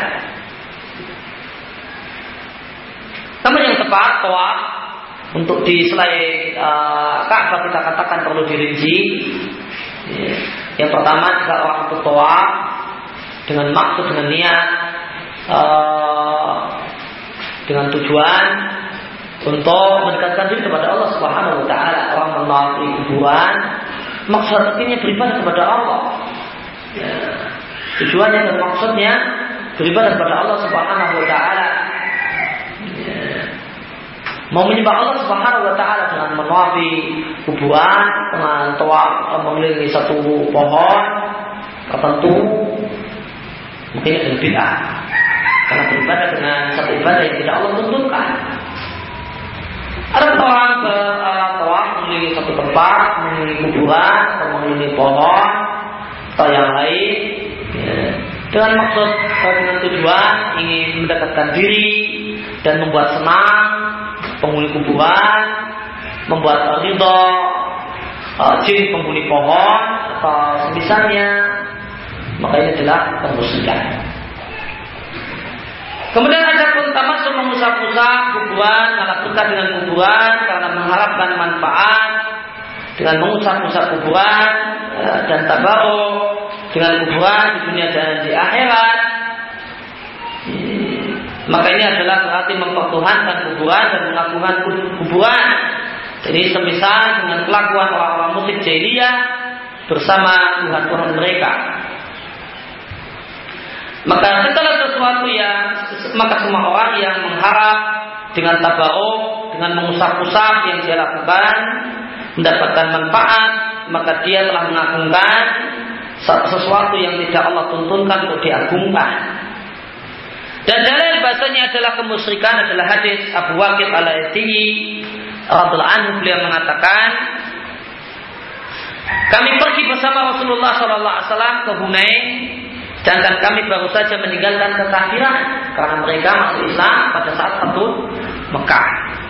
Namun yang tepat tawaf untuk di selain uh, Ka'bah kita katakan perlu dirinci. Yang pertama, jika orang untuk tawaf dengan maksud, dengan niat, uh, dengan tujuan untuk mendekatkan diri kepada Allah Subhanahu wa taala, orang menaati kuburan, maksud artinya beribadah kepada Allah. Ya. Tujuannya dan maksudnya beribadah kepada Allah Subhanahu wa taala. Mau menyembah Allah Subhanahu wa taala dengan menaati kuburan, dengan tawaf mengelilingi satu pohon tertentu, mungkin itu bid'ah. Karena beribadah dengan satu ibadah yang tidak Allah tuntunkan. Ada orang bertawaf mengelilingi satu tempat, mengelilingi kuburan, atau mengelilingi pohon atau yang lain, ya, dengan maksud dengan tujuan ingin mendekatkan diri dan membuat senang penghuni kuburan, membuat ridho uh, jin penghuni pohon atau semisalnya, maka ini adalah kemusyrikan. Kemudian ada pun tamasuk mengusap-usap kuburan, alat berkah dengan kuburan karena mengharapkan manfaat dengan mengusap-usap kuburan uh, dan tabaruk dengan kuburan di dunia dan di akhirat. Maka ini adalah berarti mempertuhankan kuburan dan mengagungkan kuburan. Jadi semisal dengan kelakuan orang-orang musyrik jahiliyah bersama Tuhan-Tuhan mereka. Maka segala sesuatu yang maka semua orang yang mengharap dengan tabaruk, dengan mengusap-usap yang dia lakukan mendapatkan manfaat, maka dia telah mengagungkan sesuatu yang tidak Allah tuntunkan untuk diagungkan. Dan dalil bahasanya adalah kemusyrikan adalah hadis Abu Waqid Al-Laythi radhiyallahu anhu, beliau mengatakan, kami pergi bersama Rasulullah sallallahu alaihi wasallam ke Hunain, sedangkan kami baru saja meninggalkan kekafiran karena mereka masuk Islam pada saat Fathu Mekah.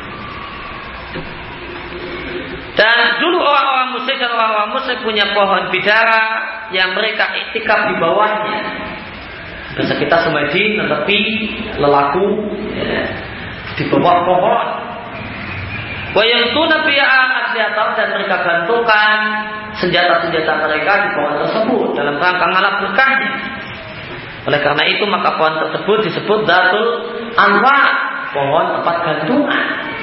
Dan dulu orang-orang musyrik dan orang-orang musyrik punya pohon bidara yang mereka iktikaf di bawahnya. Biasa kita semedi tetapi lelaku ya, di bawah pohon. Wayangtuna bi'a aslihatah, dan mereka gantungkan senjata-senjata mereka di pohon tersebut dalam rangka ngalap berkahnya. Oleh karena itu maka pohon tersebut disebut Dhatul Anwa, pohon tempat gantungan.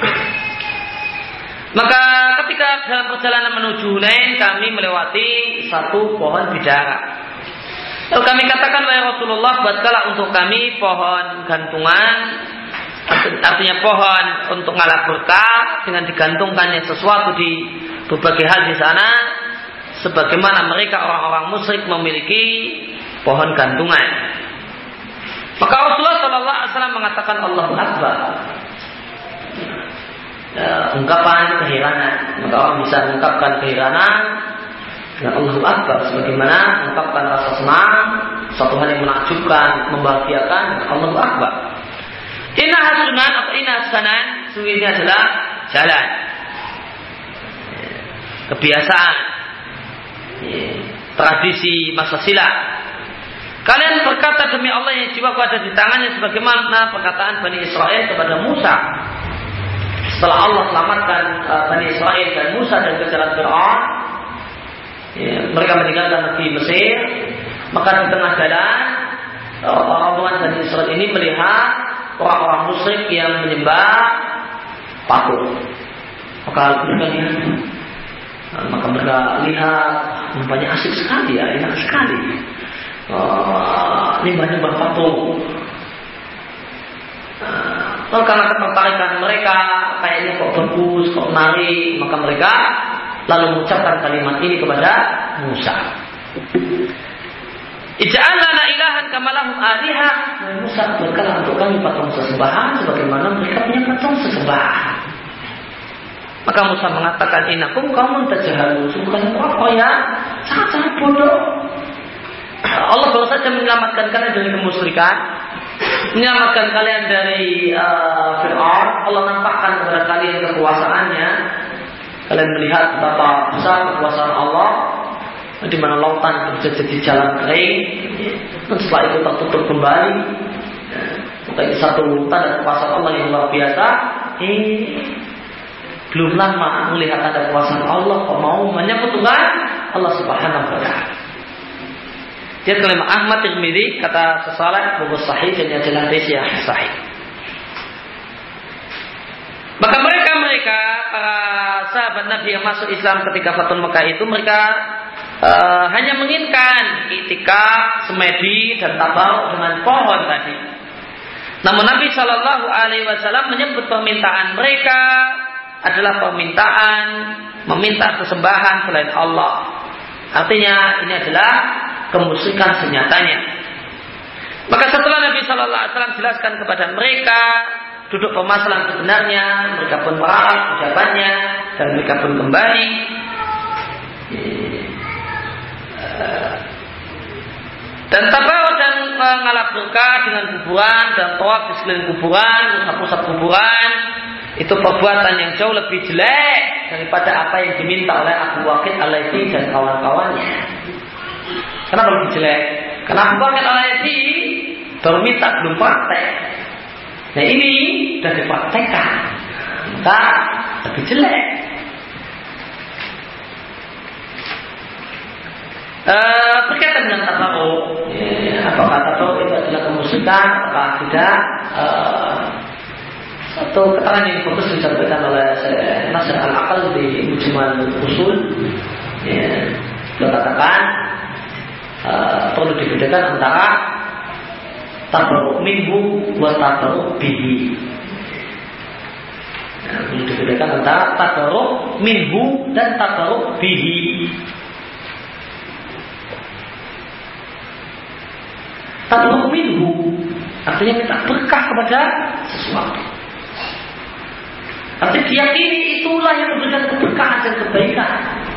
Maka ketika dalam perjalanan menuju Hunain kami melewati satu pohon bidara. Lalu kami katakan, wahai Rasulullah, buatkanlah untuk kami pohon gantungan, artinya pohon untuk ngalap berkah dengan digantungkannya sesuatu di berbagai hal di sana, sebagaimana mereka orang-orang musyrik memiliki pohon gantungan. Maka Rasulullah Sallallahu Alaihi Wasallam mengatakan Allahu Akbar, ya, ungkapan keheranan. Maka orang bisa mengungkapkan keheranan dengan Allahu Akbar, sebagaimana mengungkapkan rasa senang, suatu hal yang menakjubkan, membahagiakan, Allahu Akbar. Inna hasunan atau inna hasanan, sungguh ini adalah jalan, kebiasaan, tradisi masa silam. Kalian berkata demi Allah yang jiwaku ada di tangannya, sebagaimana perkataan Bani Israel kepada Musa. Setelah Allah selamatkan uh, Bani Israel dan Musa dari kejaran Fir'aun, ya, mereka meninggalkan negeri Mesir, maka di tengah jalan orang-orang Bani Israel ini melihat orang-orang musyrik yang menyembah patung. Maka mereka lihat, maka mereka lihat nampaknya asik sekali ya, enak sekali. Uh, nyembah-nyembah patung. Uh, lalu karena ketertarikan mereka, kayaknya kok bagus, kok menarik, maka mereka lalu mengucapkan kalimat ini kepada Musa. Ij'al lana ilahan kama lahum alihah. Musa, buatkanlah untuk kami patung sesembahan sebagaimana mereka punya patung sesembahan. Maka Musa mengatakan, innakum qaumun tajhalun, sungguh kalian orang yang sangat-sangat bodoh. Allah baru saja menyelamatkan kalian dari kemusyrikan, menyelamatkan kalian dari uh, Fir'aun. Allah nampakkan kepada kalian kekuasaannya, kalian melihat betapa besar kekuasaan Allah, di mana lautan bisa jadi jalan kering, dan setelah itu tertutup kembali. Maka itu satu tanda kekuasaan Allah yang luar biasa. Eh, belum lama melihat ada kekuasaan Allah, kok mau menyebut Tuhan Allah Subhanahu wa Ta'ala. Dia kelima Ahmad Tirmidzi kata sesalat bagus sahih dan adalah hadis yang sahih. Maka mereka-mereka para sahabat Nabi yang masuk Islam ketika Fathul Mekah itu, mereka uh, hanya menginginkan itikaf, semedi dan tabaruk dengan pohon tadi. Namun Nabi Shallallahu Alaihi Wasallam menyebut permintaan mereka adalah permintaan meminta kesembahan selain Allah. Artinya ini adalah kemusyrikan senyatanya. Maka setelah Nabi Shallallahu Alaihi Wasallam jelaskan kepada mereka duduk permasalahan sebenarnya, mereka pun meralat ucapannya dan mereka pun kembali dan tabaruk dan mengalap berkah dengan kuburan dan tawaf di sekeliling kuburan, pusat-pusat kuburan. Itu perbuatan yang jauh lebih jelek daripada apa yang diminta oleh Abu Waqid Al-Laythi dan kawan-kawannya. Kenapa lebih jelek? Karena Abu Waqid Al-Laythi baru minta, belum praktek. Nah ini sudah dipraktekkan, maka lebih jelek. Uh, berkaitan dengan tabaruk, ya, apakah tabaruk itu adalah kemusyrikan, apakah tidak? Uh, Satu keterangan yang fokus disampaikan oleh Nasr Al-Aqal di Mujmal Usul, ya, dia katakan uh, perlu dibedakan antara tabaruk minhu wa tabaruk bihi. Nah, perlu dibedakan antara tabaruk minhu dan tabaruk bihi. Tabaruk minhu artinya minta berkah kepada sesuatu. Artinya diyakini itulah yang memberikan keberkahan dan kebaikan.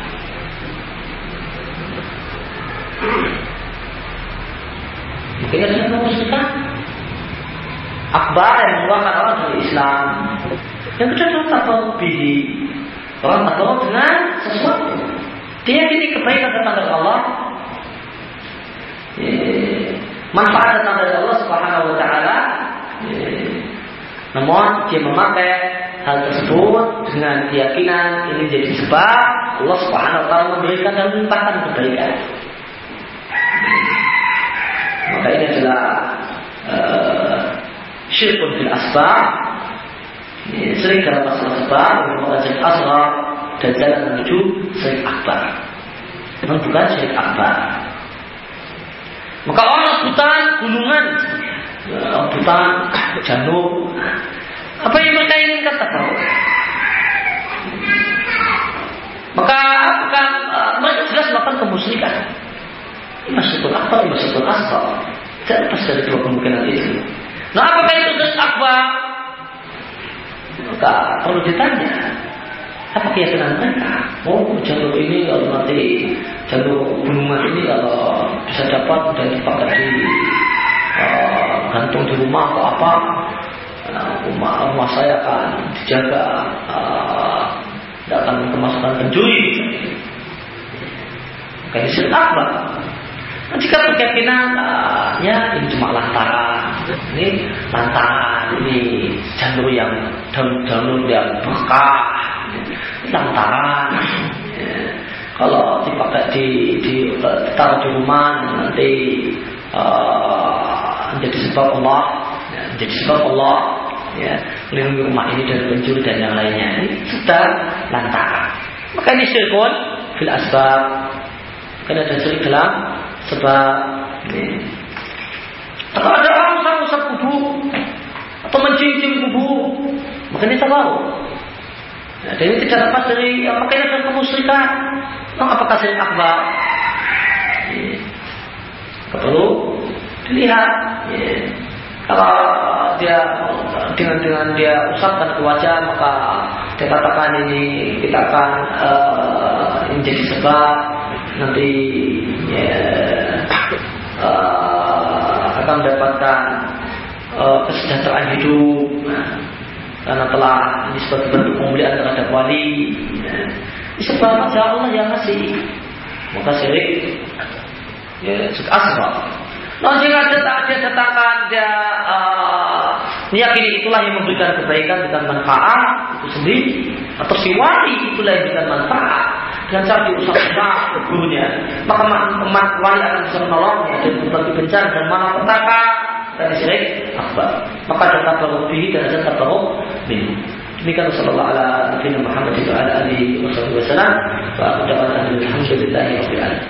Mungkin ada kemusyrikan akbar yang mengeluarkan orang dari Islam. Yang kedua adalah tabaruk bihi. Orang tabaruk dengan sesuatu. Diyakini kebaikan datang dari Allah, manfaat datang dari Allah Subhanahu wa Ta'ala. Namun dia memakai hal tersebut dengan keyakinan ini jadi sebab Allah Subhanahu wa Ta'ala memberikan dan melimpahkan kebaikan. Maka ini adalah uh, syirkun fil asbab. Sering dalam masalah sebab merupakan syirik asghar dan jalan menuju syirik akbar. Namun bukan syirik akbar. Maka orang rebutan gunungan, rebutan janur, apa yang mereka inginkan tak tahu. Maka apakah uh, mereka jelas melakukan kemusyrikan? Ini masyarakat akbar, ini masyarakat asghar. Tidak lepas dari dua kemungkinan itu. Nah, apakah itu syirik akbar? Maka perlu ditanya, apa keyakinan mereka? Oh, jalur ini kalau nanti jalur gunungan ini kalau bisa dapat dan dipakai di uh, gantung di rumah atau apa, uh, rumah rumah saya akan dijaga, uh, tidak akan kemasukan pencuri. Kayak syirik akbar. Nah, jika berkeyakinan, uh, ya ini cuma lantaran, ini lantaran, ini jalur yang jalur yang berkah, ini lantaran. Ya. Kalau dipakai di di ditaruh di rumah nanti uh, menjadi sebab Allah, ya, menjadi sebab Allah, ya, melindungi rumah ini dari pencuri dan yang lainnya. Ini sudah lantaran. Maka ini syirkun fil asbab. Karena ada syirik dalam sebab ini. Atau ada orang usap-usap kubur atau mencium kubur, maka ini tabaruk. Nah, dan ini tidak lepas dari apakah ini adalah kemusyrikan. Nah, apakah syirik akbar? Ya. Perlu dilihat. Ya. Kalau dia dengan dengan dia usapkan ke wajah, maka dia katakan ini kita akan uh, ini jadi sebab nanti ya, uh, akan mendapatkan uh, kesejahteraan hidup. karena telah ini sebagai bentuk pemuliaan terhadap wali. Ya. Disebab saja Allah yang ngasih, maka syirik ya syirik asghar. Nah, jika dia datangkan dia uh, meyakini itulah yang memberikan kebaikan dengan manfaat itu sendiri, atau si wali itulah yang memberikan manfaat dengan cara diusahakan gurunya, maka mak wali akan bisa menolongnya dan berbagi bencana dan malapetaka dari syirik akbar. Maka ada tabarruk bihi dan ada tabarruk minhu. Demikian sallallahu ala nabiyina Muhammad wa ala alihi wasallam. Wa da'wana alhamdulillahi rabbil alamin.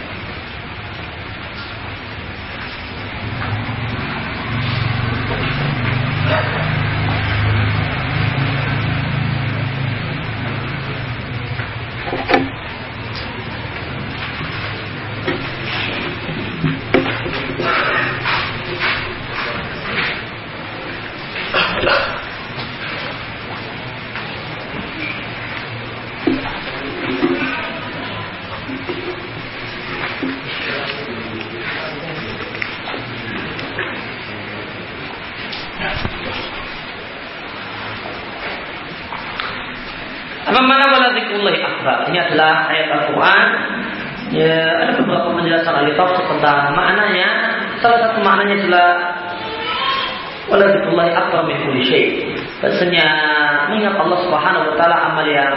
Ini adalah ayat Al-Quran. Ya, ada beberapa penjelasan ahli tafsir tentang maknanya. Salah satu maknanya adalah waladzikullahi akbar min kulli syai'. Bahasanya mengingat Allah Subhanahu wa taala amal yang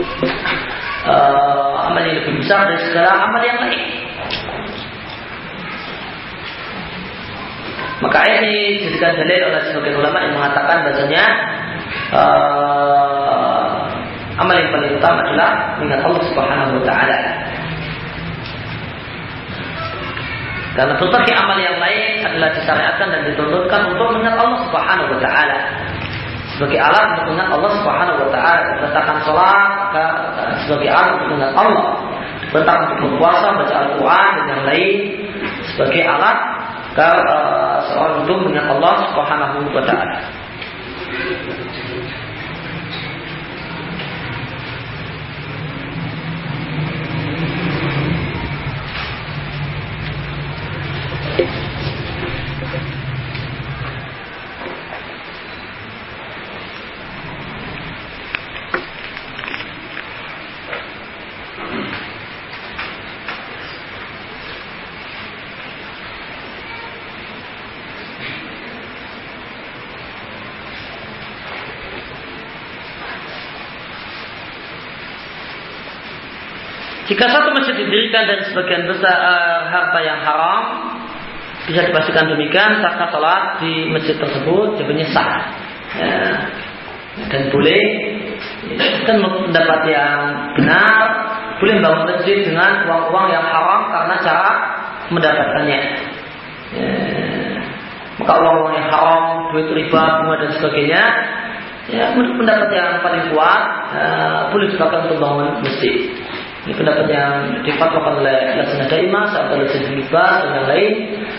uh, amal yang lebih besar dari segala amal yang lain. Maka ayat ini dijadikan dalil oleh sebagian ulama yang mengatakan bahasanya uh, amal yang paling utama adalah mengingat Allah Subhanahu wa taala. Karena berbagai amal yang lain adalah disyariatkan dan dituntunkan untuk mengingat Allah Subhanahu wa taala. Sebagai alat untuk mengingat Allah Subhanahu wa taala, diperintahkan salat sebagai alat untuk mengingat Allah. Diperintahkan untuk berpuasa, baca Al-Qur'an dan yang lain sebagai alat uh, seorang untuk mengingat Allah Subhanahu wa taala. Jika satu masjid didirikan dari sebagian besar uh, harta yang haram, bisa dipastikan demikian, sahkah salat di masjid tersebut? Jawabannya sah. Ya. Dan boleh, dan pendapat yang benar, boleh membangun masjid dengan uang-uang yang haram karena cara mendapatkannya. Ya. Maka uang-uang yang haram, duit riba, bunga dan sebagainya, ya, menurut pendapat yang paling kuat, uh, boleh dipakai untuk bangun masjid. Ini pendapat yang difatwakan oleh Lajnah Daimah, Sa'ad Al-Jazim Libas dan yang lain,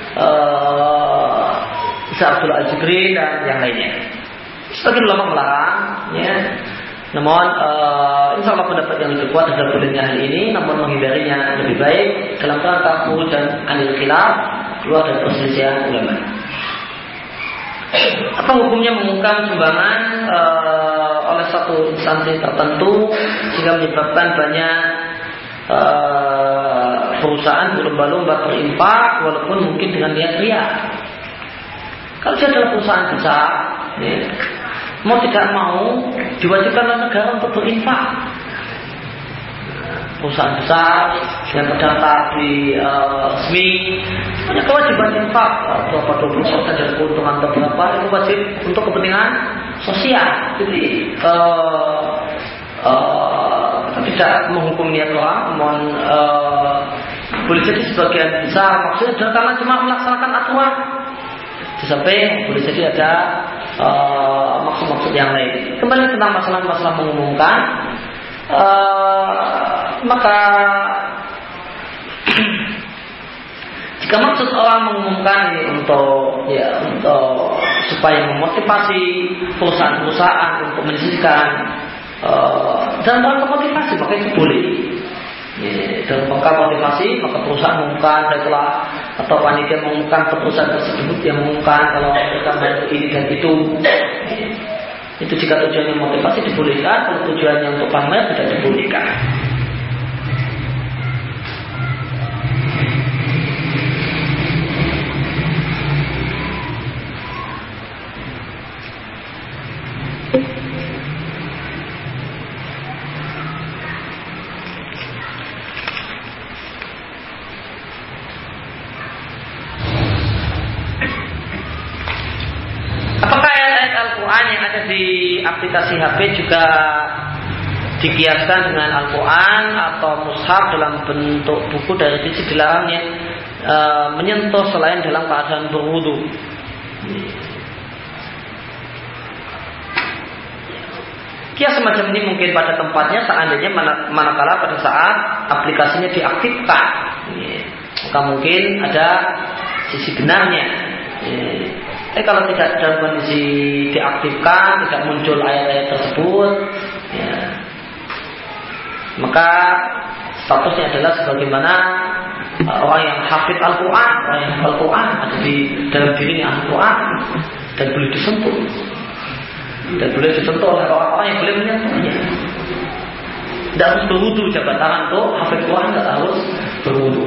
uh, Sa'ad Al-Jibrin dan yang lainnya. Sebagian ulama melarang, ya. Namun uh, insya Allah pendapat yang lebih kuat adalah bolehnya hal ini, namun menghindarinya lebih baik dalam rangka khuruj dan anil khilaf, keluar dari perselisihan ulama. Apa hukumnya mengumumkan sumbangan uh, oleh satu instansi tertentu sehingga menyebabkan banyak uh, perusahaan berlomba-lomba berinfak walaupun mungkin dengan niat riya? Kalau dia adalah perusahaan besar, ya, mau tidak mau diwajibkan oleh negara untuk berinfak. Perusahaan besar yang terdaftar di uh, S M I punya kewajiban infak berapa dua puluh persen dari keuntungan terberapa itu wajib untuk kepentingan sosial. Jadi uh, uh, tidak menghukum niat orang, namun uh, boleh jadi sebagian besar maksudnya adalah karena cuma melaksanakan aturan. Di samping boleh jadi ada uh, maksud-maksud yang lain. Kembali tentang masalah-masalah mengumumkan. Uh, maka jika maksud orang mengumumkan ini untuk ya untuk supaya memotivasi perusahaan-perusahaan untuk menyisihkan uh, dalam rangka motivasi, maka itu boleh. Ya, dalam rangka motivasi maka perusahaan mengumumkan setelah atau panitia mengumumkan ke perusahaan tersebut yang mengumumkan kalau mereka membantu ini dan itu. Ya. Itu jika tujuannya motivasi dibolehkan, kalau tujuannya untuk pamer tidak dibolehkan. Di aplikasi H P juga dikiaskan dengan Al-Quran atau mushaf dalam bentuk buku, dari sisi dilarangnya e, menyentuh selain dalam keadaan berwudu. Kias semacam ini mungkin pada tempatnya seandainya manakala pada saat aplikasinya diaktifkan, maka mungkin ada sisi benarnya. Eh kalau tidak dalam kondisi diaktifkan, tidak muncul ayat-ayat tersebut, ya, maka statusnya adalah sebagaimana uh, orang yang hafid Al-Quran, orang yang hafal Al-Quran, ada di dalam dirinya Al-Quran dan boleh disentuh, dan boleh disentuh oleh orang-orang yang boleh menyentuhnya. Tidak harus berwudu, jabat tangan untuk hafid Quran tidak harus berwudu.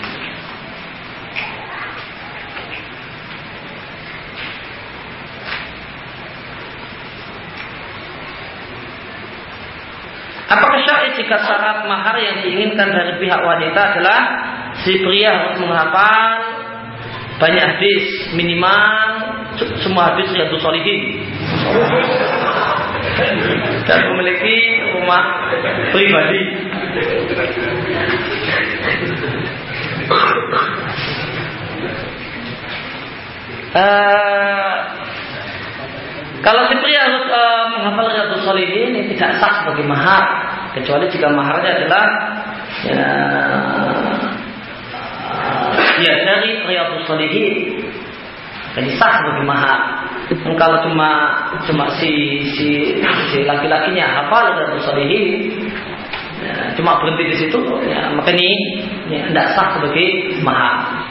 Apakah syar'i jika syarat mahar yang diinginkan dari pihak wanita adalah si pria harus menghafal banyak hadis, minimal semua hadis Riyadhus Shalihin, dan memiliki rumah pribadi? Uh, Kalau si pria harus e, menghafal Riyadhus Shalihin, ini tidak sah sebagai mahar, kecuali jika maharnya adalah ya, ya dari Riyadhus Shalihin, jadi sah sebagai mahar. Dan kalau cuma cuma si si, si laki-lakinya hafal Riyadhus Shalihin, ya, cuma berhenti di situ, ya, maka ini ya, tidak sah sebagai mahar.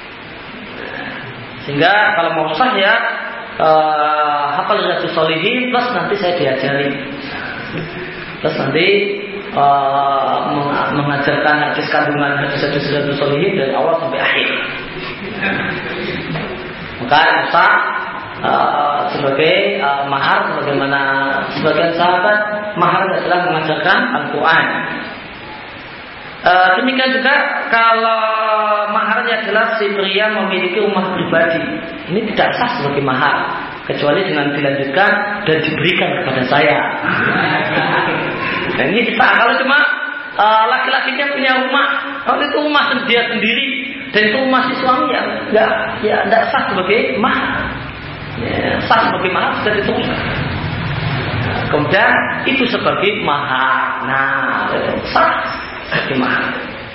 Sehingga kalau mau sah ya Uh, hafal Riyadhus Shalihin plus nanti saya diajari, plus nanti uh, mengajarkan hadis kandungan hadis-hadis Riyadhus Shalihin dari awal sampai akhir. Maka bisa uh, sebagai uh, mahar, sebagaimana sebagian sahabat mahar adalah mengajarkan Al-Quran. Uh, demikian juga kalau maharnya adalah si pria memiliki rumah pribadi, ini tidak sah sebagai mahar, kecuali dengan dilanjutkan dan diberikan kepada saya. Dan ini sah. Kalau cuma uh, laki-lakinya punya rumah, kalau itu rumah dia sendiri dan itu rumah si suami, ya nggak, ya tidak sah sebagai mahar. Ya, sah sebagai mahar sudah diteruskan. Nah, kemudian itu sebagai mahar. Nah, itu sah sebagai mahar.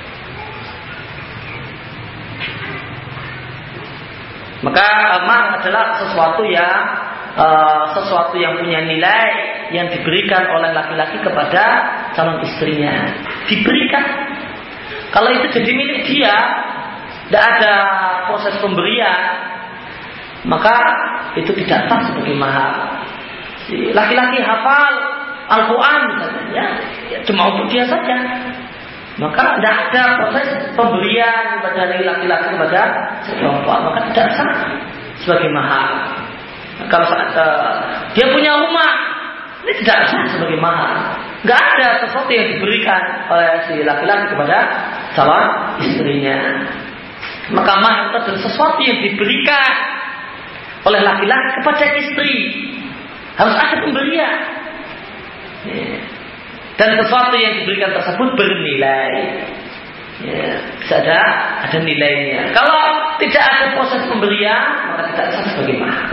Maka mahar adalah sesuatu yang uh, sesuatu yang punya nilai yang diberikan oleh laki-laki kepada calon istrinya. Diberikan. Kalau itu jadi milik dia, tidak ada proses pemberian, maka itu tidak sah sebagai mahar. Si laki-laki hafal Al-Quran misalnya, ya, ya cuma untuk dia saja, maka tidak ada proses pemberian dari laki-laki kepada perempuan, maka tidak sah sebagai mahar. Kalau saat uh, dia punya rumah, ini tidak sah sebagai mahar. Tidak ada sesuatu yang diberikan oleh si laki-laki kepada calon istrinya. Maka mahar itu adalah sesuatu yang diberikan oleh laki-laki kepada istri. Harus ada pemberian. Dan sesuatu yang diberikan tersebut bernilai. Ya, ada ada nilainya. Kalau tidak ada proses pemberian, maka tidak sah sebagai mahar.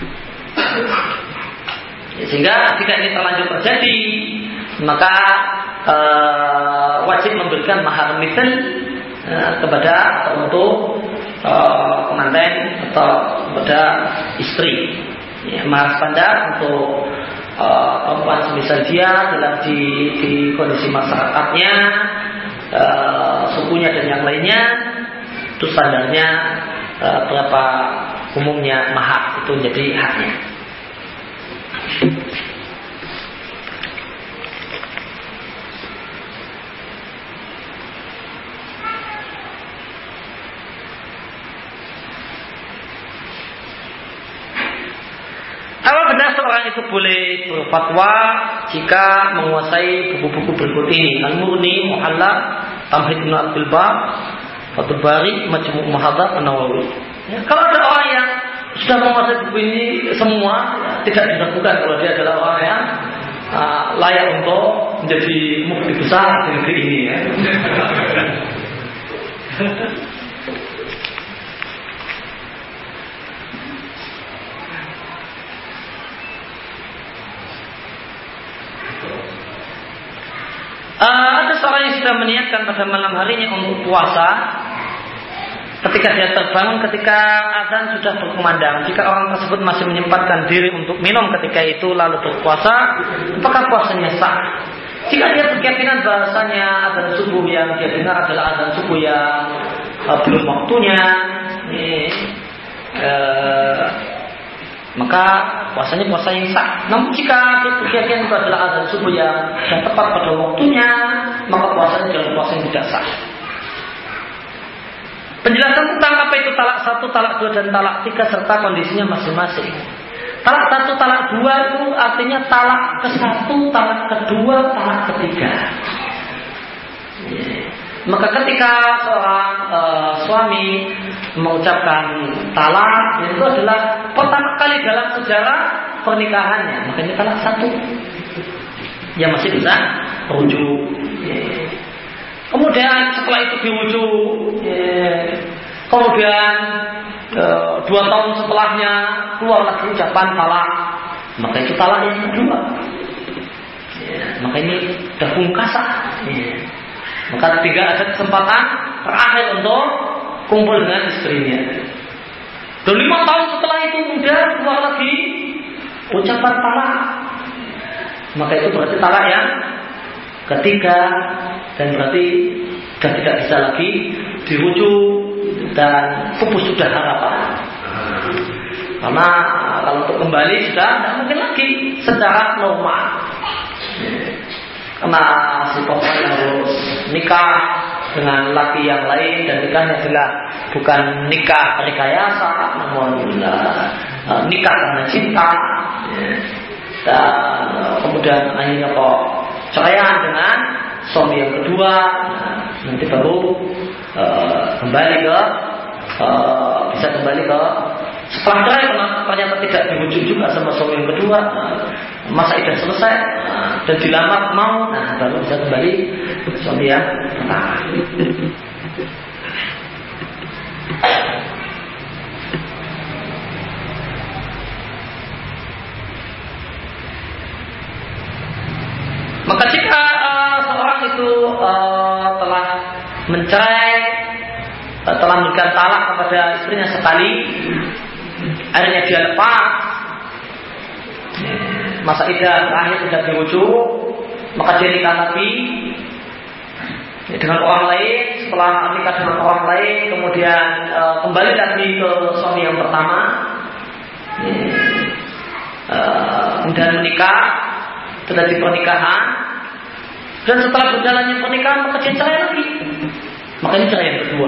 Ya, sehingga jika ini terlanjur terjadi, maka e, wajib memberikan mahar misal e, kepada atau untuk e, pengantin atau kepada istri. Ya, mahar standar untuk e, perempuan semisal dia dalam di, di kondisi masyarakatnya, e, sukunya dan yang lainnya, itu standarnya e, berapa umumnya mahar itu menjadi haknya. itu boleh berfatwa jika menguasai buku-buku berikut ini: Al-Mughni, Muhalla, Tamhid Ibn Abdul Bar, Fathul Bari, Majmu' Muhadzab, An-Nawawi. Ya, kalau ada orang yang sudah menguasai buku ini semua, ya, tidak diragukan kalau dia adalah orang yang uh, layak untuk menjadi mufti besar di negeri ini. Ya. Uh, ada seorang yang sudah meniatkan pada malam harinya untuk puasa. Ketika dia terbangun, ketika azan sudah berkumandang, jika orang tersebut masih menyempatkan diri untuk minum ketika itu lalu berpuasa, apakah puasanya sah? Jika dia berkeyakinan bahasanya azan subuh yang dia dengar adalah azan subuh yang uh, belum waktunya, ini, uh, maka puasanya puasa yang sah. Namun jika dia berkeyakinan itu adalah azan subuh yang sudah tepat pada waktunya, maka puasanya adalah puasa yang tidak sah. Penjelasan tentang apa itu talak satu, talak dua, dan talak tiga serta kondisinya masing-masing. Talak satu, talak dua itu artinya talak ke satu, talak kedua, talak ketiga. Maka ketika seorang uh, suami mengucapkan talak, itu adalah pertama kali dalam sejarah pernikahannya, makanya talak satu. Yang masih bisa merujuk. Kemudian setelah itu dirujuk, kemudian e, dua tahun setelahnya keluar lagi ucapan talak, maka itu talak yang kedua. Ya, maka ini sudah pungkasan. Ya. Maka tidak ada kesempatan terakhir untuk kumpul dengan istrinya. Dan lima tahun setelah itu kemudian keluar lagi ucapan talak, maka itu berarti talak yang ketiga, dan berarti sudah tidak bisa lagi dirujuk dan pupus sudah harapan. Karena kalau untuk kembali sudah tidak mungkin lagi secara normal. Karena si perempuan harus nikah dengan laki yang lain, dan nikahnya adalah bukan nikah rekayasa, namun nikah karena cinta. Dan kemudian akhirnya kok ceraian dengan suami yang kedua, nah, nanti baru uh, kembali ke uh, bisa kembali ke setelah cerai ternyata tidak dirujuk juga sama suami yang kedua, nah, masa idah selesai, nah, dan dilamar mau, nah baru bisa kembali ke suami yang pertama. Maka jika uh, seorang itu uh, telah mencerai, uh, telah memberikan talak kepada istrinya sekali, akhirnya dia lepas, masa iddah terakhir sudah dirujuk, maka dia nikah lagi dengan orang lain. Setelah nikah dengan orang lain, kemudian uh, kembali lagi ke suami yang pertama, uh, dan menikah, terjadi pernikahan, dan setelah berjalannya pernikahan maka dia cerai lagi. Maka ini cerai yang kedua.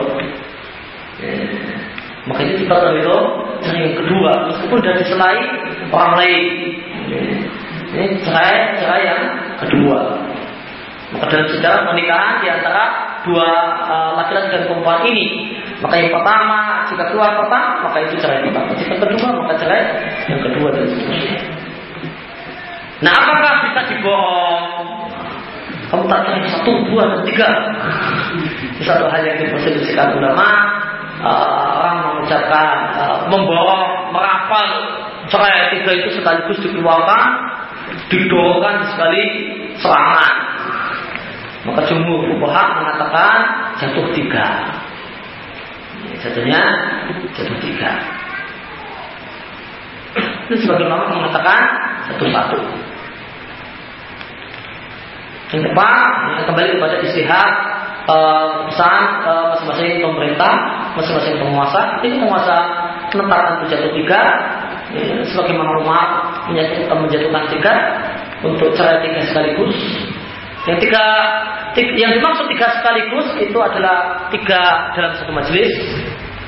Maka ini dikatakan itu cerai yang kedua, meskipun sudah diselai orang lain. Ini cerai cerai yang kedua. Maka dalam sejarah pernikahan di antara dua uh, laki-laki dan perempuan ini, maka yang pertama jika keluar pertama maka itu cerai pertama, jika kedua maka cerai yang kedua, dan seterusnya. Nah, apakah bisa dibohong? Kamu tak cerai satu, dua, dan tiga. Itu satu hal yang diperselisihkan ulama. Uh, orang mengucapkan uh, membohong, merapal cerai tiga itu sekaligus dikeluarkan, didorongkan sekali serangan. Maka jumhur fuqaha mengatakan jatuh tiga. Jatuhnya jatuh tiga. Itu sebagian ulama mengatakan satu-satu. Yang keempat, kembali kepada istihad uh, pesan uh, masing-masing pemerintah, masing-masing penguasa. Ini penguasa menetapkan jatuh tiga, ya, sebagai ulama menjatuhkan tiga untuk cerai tiga sekaligus. Yang tiga, tiga, yang dimaksud tiga sekaligus itu adalah tiga dalam satu majelis,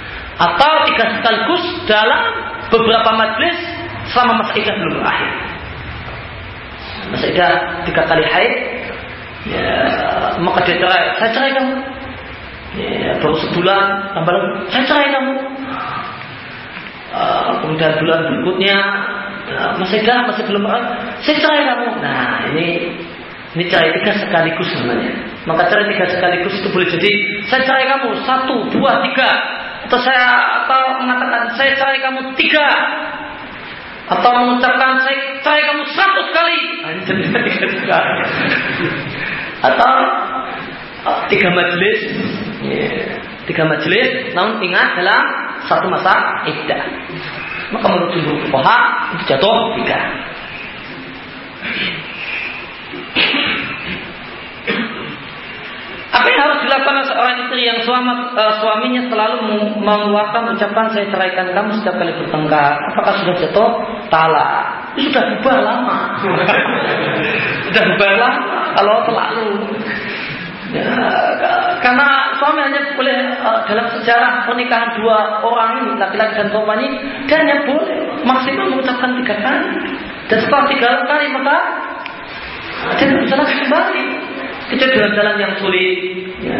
atau tiga sekaligus dalam beberapa majelis selama masa iddah belum berakhir. masih ada tiga kali haid, ya, maka dia cerai. Saya cerai kamu. Ya, baru sebulan, tambah saya cerai kamu. Uh, kemudian bulan berikutnya uh, masih ada, masih belum cerai. Saya cerai kamu. Nah ini ini cerai tiga sekaligus namanya. Maka cerai tiga sekaligus itu boleh jadi saya cerai kamu satu, dua, tiga. Atau saya atau mengatakan saya cerai kamu tiga, atau mengucapkan saya cerai kamu seratus kali, tiga atau uh, tiga majelis, yeah. tiga majelis, namun ingat dalam satu masa iddah. Maka menurut jumhur fuqaha itu jatuh tiga. Apa yang harus dilakukan oleh seorang istri yang suami, uh, suaminya selalu mengeluarkan ucapan saya ceraikan kamu setiap kali bertengkar? Apakah sudah jatuh talak? Itu sudah bubar lama. Sudah bubar lama kalau selalu. Ya, karena suami hanya boleh uh, dalam sejarah pernikahan dua orang ini, laki-laki dan perempuan ini, dia hanya boleh maksimal mengucapkan tiga kali. Dan setelah tiga kali maka dia tidak bisa lagi kembali. Kita dalam jalan yang sulit. Ya.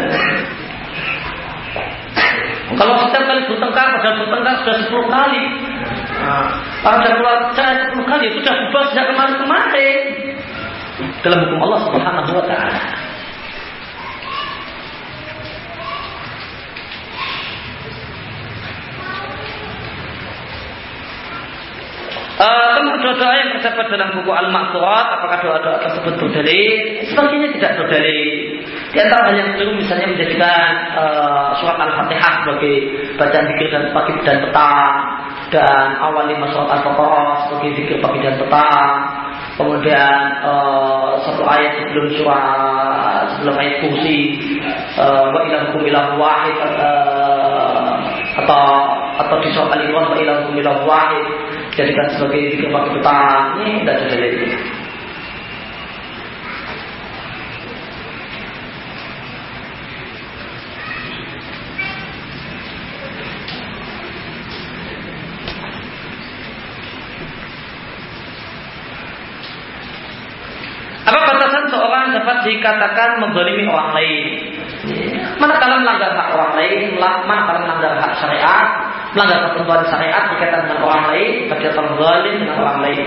Kalau setiap kali bertengkar, padahal bertengkar sudah sepuluh kali. Nah, pada keluar cerai sepuluh kali sudah berubah sejak kemarin-kemarin. Dalam hukum Allah Subhanahu Wa Taala. Uh, tentang doa-doa yang terdapat dalam buku Al-Ma'thurat, apakah doa-doa tersebut berdalil? Sepertinya tidak berdalil. Di antara hal yang perlu misalnya menjadikan uh, surat Al-Fatihah sebagai bacaan zikir dan pagi dan petang, dan awal lima surat Al-Baqarah sebagai zikir pagi dan petang. Kemudian uh, satu ayat sebelum surat sebelum ayat kursi, uh, wa ilahukum ilahu wahid, uh, atau atau di surat Al-Imran wa ilahukum ilahu wahid jadikan sebagai zikir pagi petang. Ini tidak ada dalil. Apa batasan seorang dapat dikatakan menzalimi orang lain? Manakala melanggar hak orang lain, manakala melanggar hak syariat, melanggar ketentuan syariat berkaitan dengan orang lain, berarti telah zalim dengan orang lain.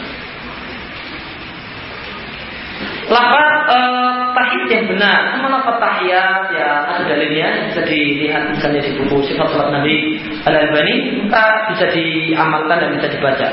Lafaz uh, tahiyat yang benar, nama lafaz tahiyat ya ada dalilnya, bisa dilihat misalnya di buku Sifat Salat Nabi Al-Albani, maka bisa diamalkan dan bisa dibaca.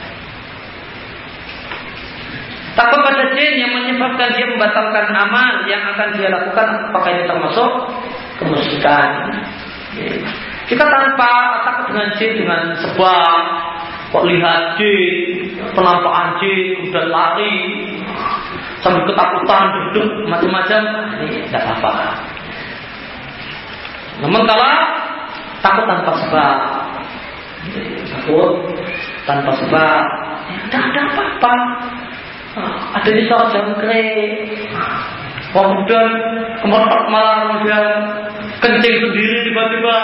Takut pada jin yang menyebabkan dia membatalkan amal yang akan dia lakukan, apakah ini termasuk kemusyrikan? Kita tanpa takut dengan jin dengan sebab kok lihat jin, penampakan jin, kemudian lari sambil ketakutan, duduk macam-macam, ini tidak apa-apa. Namun kalau takut tanpa sebab, takut tanpa sebab, tidak ada apa-apa. Ada di suara jangkrik, kemudian kemudian malah kemudian kencing sendiri tiba-tiba.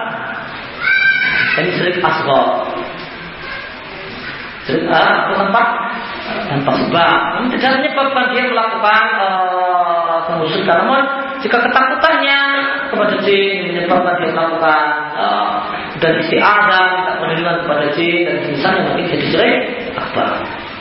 Ini syirik asghar. Syirik tanpa tanpa sebab. Ini tidak menyebabkan dia melakukan uh, kemusyrikan. Namun jika ketakutannya kepada jin menyebabkan dia melakukan uh, dan isti'adzah, minta perlindungan kepada jin dan misalnya mungkin jadi syirik akbar.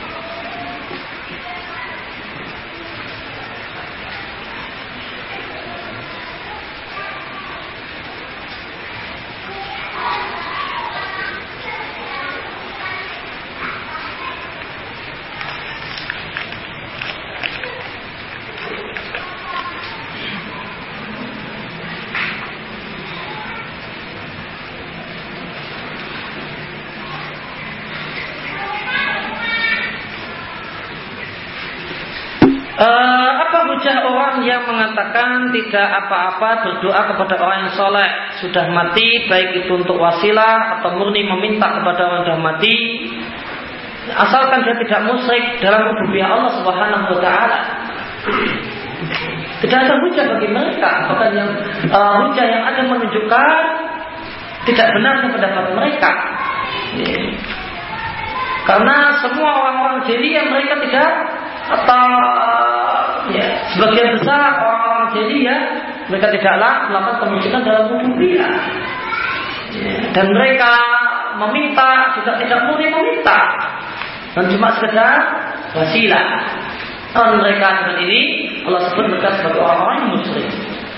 Uh, apa hujah orang yang mengatakan tidak apa-apa berdoa kepada orang yang soleh sudah mati, baik itu untuk wasilah atau murni meminta kepada orang yang sudah mati, asalkan dia tidak musyrik dalam rububiyah Allah Subhanahu Wa Taala? Tidak ada hujah bagi mereka, bahkan yang uh, hujah yang ada menunjukkan tidak benarnya pendapat mereka. Yeah. Karena semua orang-orang jahiliyah mereka tidak atau ya, sebagian besar orang-orang jahiliyah mereka tidaklah melakukan kemusyrikan dalam rububiyah. Ya, dan mereka meminta juga tidak murni meminta dan cuma sekedar wasilah. Dan mereka dengan ini Allah sebut mereka sebagai orang-orang yang musyrik.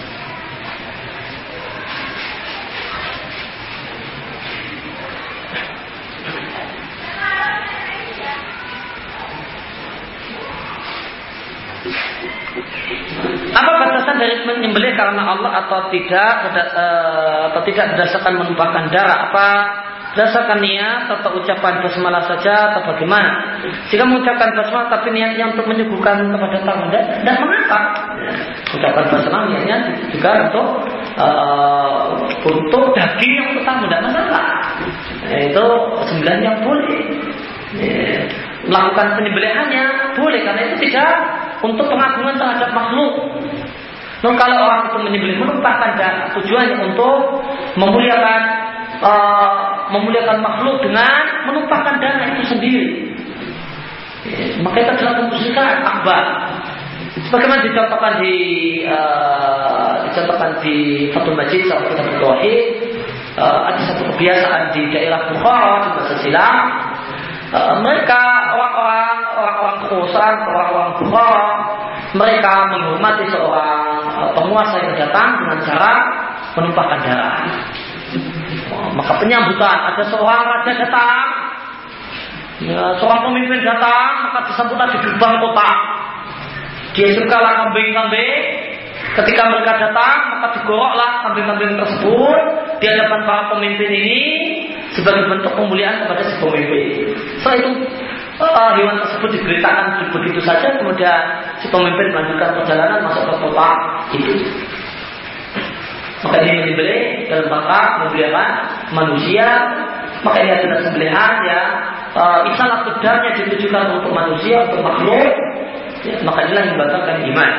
Apa batasan dari menyembelih karena Allah atau tidak atau tidak berdasarkan menumpahkan darah? Apa berdasarkan niat atau ucapan basmalah saja atau bagaimana? Jika mengucapkan basmalah tapi niatnya untuk menyuguhkan kepada tamu, dan mengapa? Ucapan basmalah niatnya juga untuk uh, untuk daging yang untuk tamu, tidak masalah. Itu sembilan yang boleh. Ya, melakukan penyembelihannya boleh karena itu tidak untuk pengagungan terhadap makhluk. Nah, kalau orang itu menyembelih menumpahkan dan tujuannya untuk memuliakan uh, memuliakan makhluk dengan menumpahkan dana itu sendiri, ya, maka itu adalah kemusyrikan akbar. Sebagaimana dicontohkan di uh, dicontohkan di Fathul Majid salah satu tauhid, uh, ada satu kebiasaan di daerah Bukhara di masa silam. Uh, mereka orang-orang orang-orang kekuasaan, orang-orang Bukhara, mereka menghormati seorang uh, penguasa yang datang dengan cara menumpahkan darah. Uh, maka penyambutan ada seorang raja datang, ya, seorang pemimpin datang, maka disambutlah di gerbang kota. Dia sukalah kambing-kambing. Ketika mereka datang, maka digoroklah kambing-kambing tersebut di hadapan para pemimpin ini sebagai bentuk pemuliaan kepada si pemimpin. Setelah itu uh, hewan tersebut diberitakan begitu saja, kemudian si pemimpin melanjutkan perjalanan masuk ke kota itu. Maka ini menyembelih dalam rangka memuliakan manusia. Maka ini adalah sembelihan ya, uh, isalah kedarnya ditujukan untuk manusia, untuk makhluk. Ya, maka inilah yang membatalkan iman.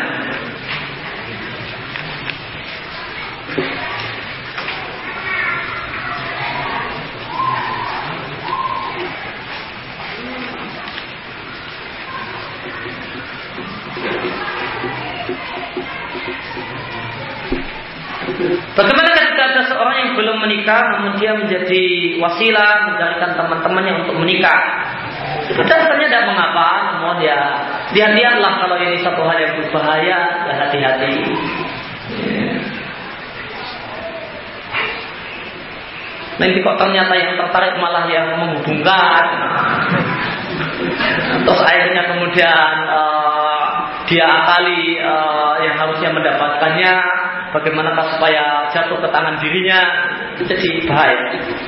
Bagaimana ketika ada seorang yang belum menikah namun dia menjadi wasilah mencarikan teman-temannya untuk menikah? Itu dasarnya tidak mengapa, namun ya hati-hatilah kalau ini satu hal yang berbahaya, ya hati-hati. Nanti kok ternyata yang tertarik malah yang menghubungkan, terus akhirnya kemudian uh, dia akali uh, yang harusnya mendapatkannya, bagaimanakah supaya jatuh ke tangan dirinya, itu jadi bahaya.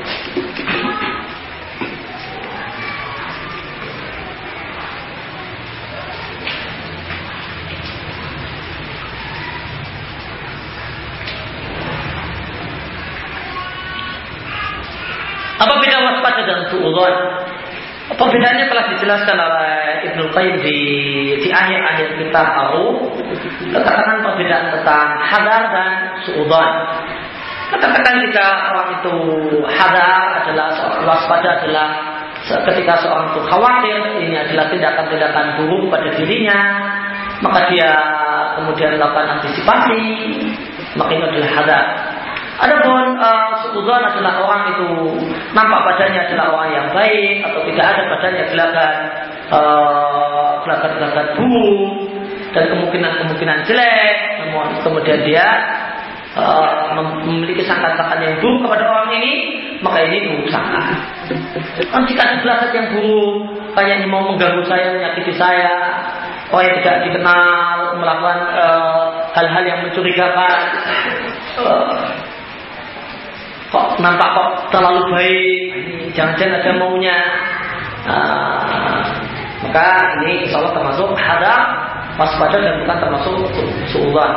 Apa beda waspada dan suudzon? Perbedaannya telah dijelaskan oleh Ibnu Qayyim di di akhir-akhir kitab Ar-Ruh. Katakan perbedaan tentang hadar dan suudzon. Katakan jika orang itu hadar adalah waspada adalah ketika seorang itu khawatir ini adalah tindakan-tindakan buruk pada dirinya, maka dia kemudian melakukan antisipasi, maka itu adalah hadar. Adapun uh, suudzon adalah orang itu nampak badannya adalah orang yang baik atau tidak ada badannya gelagat uh, gelagat-gelagat buruk dan kemungkinan-kemungkinan jelek, namun kemudian dia uh, memiliki sangkaan-sangkaan yang buruk kepada orang ini, maka ini buruk sangka. Dan jika ada gelagat yang buruk, kayak ini mau mengganggu saya, menyakiti saya, orang yang tidak dikenal melakukan uh, hal-hal yang mencurigakan. Uh, Kok nampak kok terlalu baik, jangan-jangan ada maunya. Nah, maka ini insya Allah termasuk hadar, waspada dan bukan termasuk suudzon.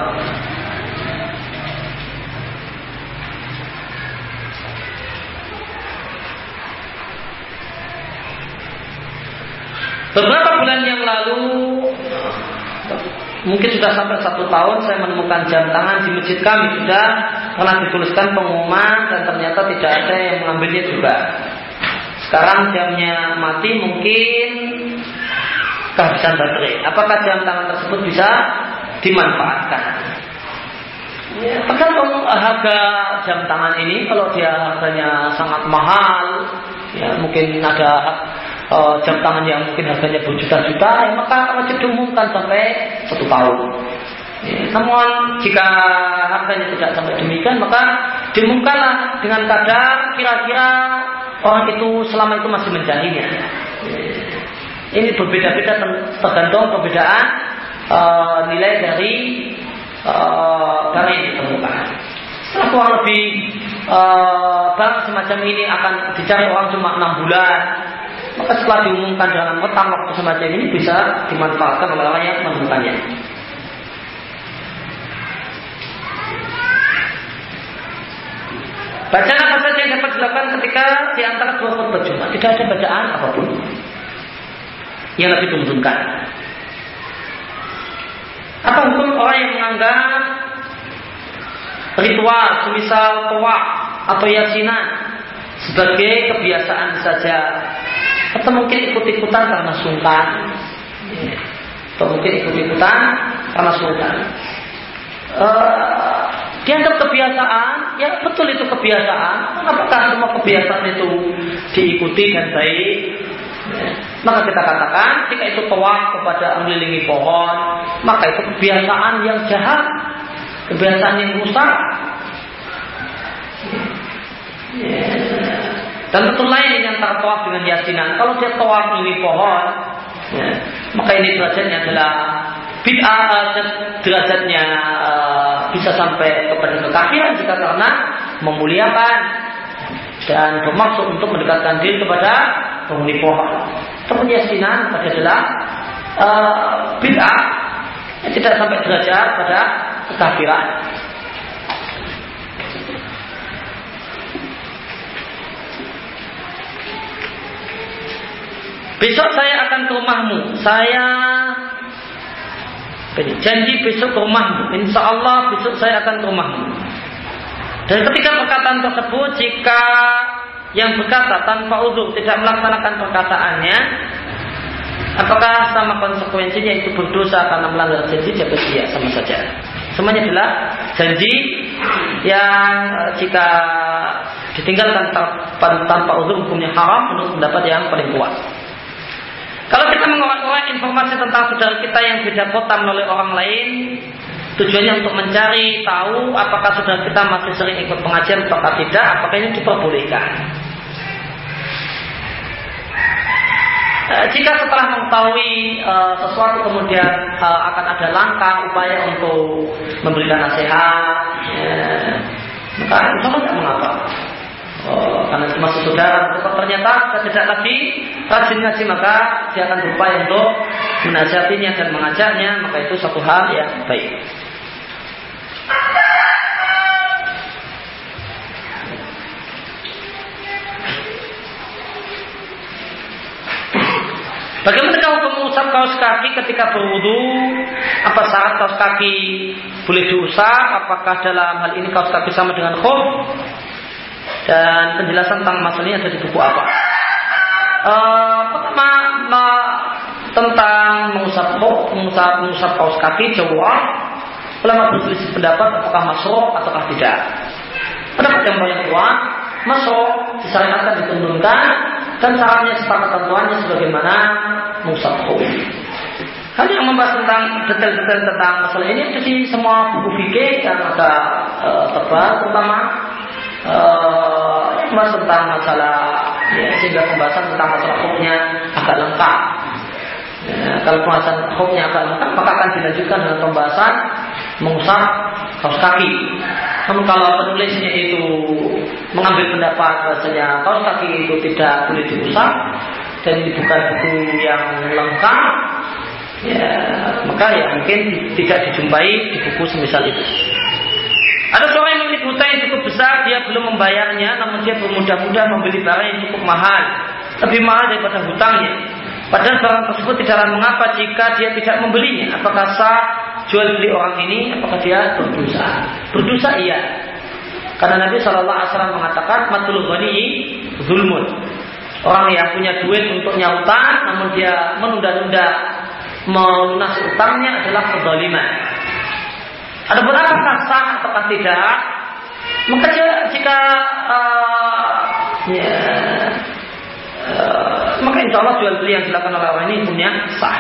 Beberapa bulan yang lalu, mungkin sudah sampai satu tahun, saya menemukan jam tangan di masjid kami sudah pernah dituliskan pengumuman dan ternyata tidak ada yang mengambilnya juga. Sekarang jamnya mati, mungkin kehabisan baterai. Apakah jam tangan tersebut bisa dimanfaatkan? Ya, tergantung harga jam tangan ini. Kalau dia harganya sangat mahal, ya mungkin ada uh, jam tangan yang mungkin harganya berjuta-juta, ya, maka wajib diumumkan sampai satu tahun. Ya, namun jika harganya tidak sampai demikian, maka diumumkanlah dengan kadar kira-kira orang itu selama itu masih mencarinya. Ya, ini berbeda-beda tergantung perbedaan uh, nilai dari uh, barang yang ditemukan. Setelah kurang lebih uh, barang semacam ini akan dicari orang cuma enam bulan, maka setelah diumumkan dengan rentang waktu semacam ini bisa dimanfaatkan oleh orang yang menemukannya. Bacaan apa saja yang dapat dilakukan ketika di antara dua khutbah Jumat? Tidak ada bacaan apapun yang lebih diuntungkan. Apa hukum orang yang menganggap ritual semisal tawaf atau yasinan sebagai kebiasaan saja, atau mungkin ikut-ikutan karena sungkan, atau mungkin ikut-ikutan karena sungkan? Uh, dianggap kebiasaan, ya betul itu kebiasaan. Apakah semua kebiasaan itu diikuti dan baik? Ya. Maka kita katakan jika itu tawaf kepada mengelilingi pohon, maka itu kebiasaan yang jahat, kebiasaan yang rusak. Ya. Dan betul lain yang antara tawaf dengan yasinan. Kalau dia tawaf mengelilingi pohon, ya, maka ini derajatnya adalah bid'ah, derajatnya uh, bisa sampai kepada kekafiran jika karena memuliakan dan bermaksud untuk mendekatkan diri kepada penghuni pohon. Teman yasinan adalah uh, bid'ah yang tidak sampai derajat pada kekafiran. Besok saya akan ke rumahmu. Saya janji besok ke rumahmu. Insya Allah besok saya akan ke rumahmu. Dan ketika perkataan tersebut, jika yang berkata tanpa uzur tidak melaksanakan perkataannya, apakah sama konsekuensinya itu berdosa karena melanggar janji? Jawab iya, sama saja. Semuanya adalah janji yang jika ditinggalkan tanpa uzur hukumnya haram menurut pendapat yang paling kuat. Kalau kita mengorek-orek informasi tentang saudara kita yang beda kota melalui orang lain, tujuannya untuk mencari tahu apakah saudara kita masih sering ikut pengajian atau tidak, apakah ini diperbolehkan. E, jika setelah mengetahui e, sesuatu kemudian e, akan ada langkah upaya untuk memberikan nasihat, e, maka itu tidak mengapa. Oh, karena masih saudara, kalau ternyata tidak lagi rajin ngaji, maka dia akan berupaya untuk menasihatinya dan mengajaknya, maka itu satu hal yang baik. Bagaimana hukum mengusap kaos kaki ketika berwudu? Apa syarat kaos kaki boleh diusap? Apakah dalam hal ini kaos kaki sama dengan khuf? Dan penjelasan tentang masalah ini ada di buku apa? Uh, pertama uh, tentang mengusap mengusap mengusap kaos kaki jawab ulama berselisih pendapat apakah masruh ataukah tidak. Pendapat yang paling kuat masruh, disyariatkan, dituntunkan, dan syaratnya serta ketentuannya sebagaimana mengusap khuf. Hal yang membahas tentang detail-detail tentang masalah ini ada di semua buku fikih yang ada uh, tebal, terutama Uh, yang membahas tentang masalah, ya, sehingga pembahasan tentang masalah hukumnya agak lengkap. Ya, kalau pembahasan hukumnya agak lengkap, maka akan dilanjutkan dengan pembahasan mengusap kaos kaki. Namun kalau penulisnya itu mengambil pendapat bahasanya kaos kaki itu tidak boleh diusap dan ini bukan buku yang lengkap, ya, maka ya mungkin tidak dijumpai di buku semisal itu. Ada seorang yang memiliki hutang yang cukup besar, dia belum membayarnya, namun dia bermudah-mudah membeli barang yang cukup mahal, lebih mahal daripada hutangnya. Padahal barang tersebut tidaklah mengapa jika dia tidak membelinya. Apakah sah jual beli orang ini? Apakah dia berdosa? Berdosa iya. Karena Nabi shallallahu alaihi wasallam mengatakan, matul ghani zulmun. Orang yang punya duit untuk nyautan, namun dia menunda-nunda melunasi utangnya adalah kezaliman. Adapun apakah sah atau tidak, maka jika uh, ya, uh, maka insya Allah jual beli yang dilakukan oleh orang ini punya sah.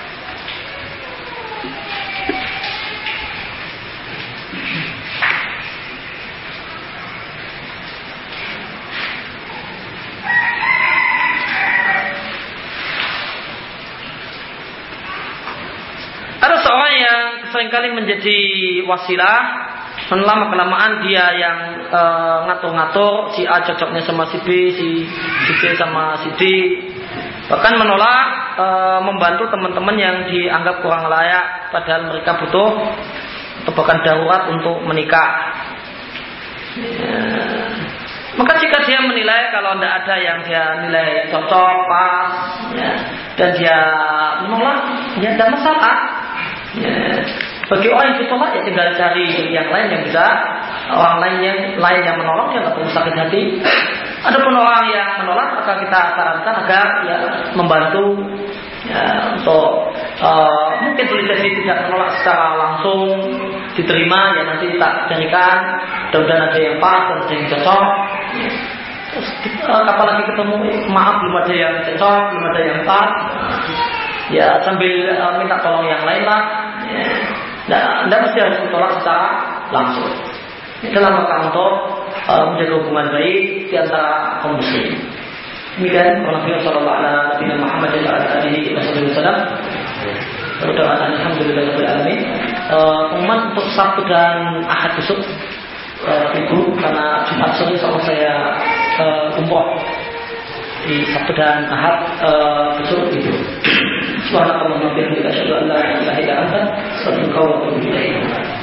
Ada seorang yang seringkali menjadi wasilah, lama kelamaan dia yang e, ngatur-ngatur si A cocoknya sama si B, si, si B sama si D, bahkan menolak e, membantu teman-teman yang dianggap kurang layak, padahal mereka butuh atau bahkan darurat untuk menikah. Ya. Maka jika dia menilai kalau tidak ada yang dia nilai cocok, pas, ya, dan dia menolak, ya tidak masalah. Ya. Bagi orang yang ditolak ya tinggal cari yang lain yang bisa, orang lain yang lain yang menolak ya nggak perlu sakit hati. Adapun orang yang menolak maka kita sarankan agar ya membantu ya, untuk uh, mungkin boleh jadi tidak menolak secara langsung diterima ya nanti tak carikan, mudah-mudahan ada yang pas dan ada yang cocok. Ya. Terus uh, kapan lagi ketemu maaf belum ada yang cocok, belum ada yang pas. Ya sambil uh, minta tolong yang lain lah. Ya. Nah, anda mesti harus ditolak secara langsung. Ini dalam rangka untuk uh, menjaga hubungan baik di antara kaum muslim. Demikian Rasulullah Shallallahu Alaihi Muhammad Wasallam. Berdoa alhamdulillahirabbil alamin. Pengumuman untuk Sabtu dan Ahad besok uh, Ibu karena Jumat sore sama saya uh, umroh di Sabtu dan Ahad uh, besok Ibu. Subhanallah wa bihamdihi asyhadu an la ilaha illa anta astaghfiruka wa atubu ilaik.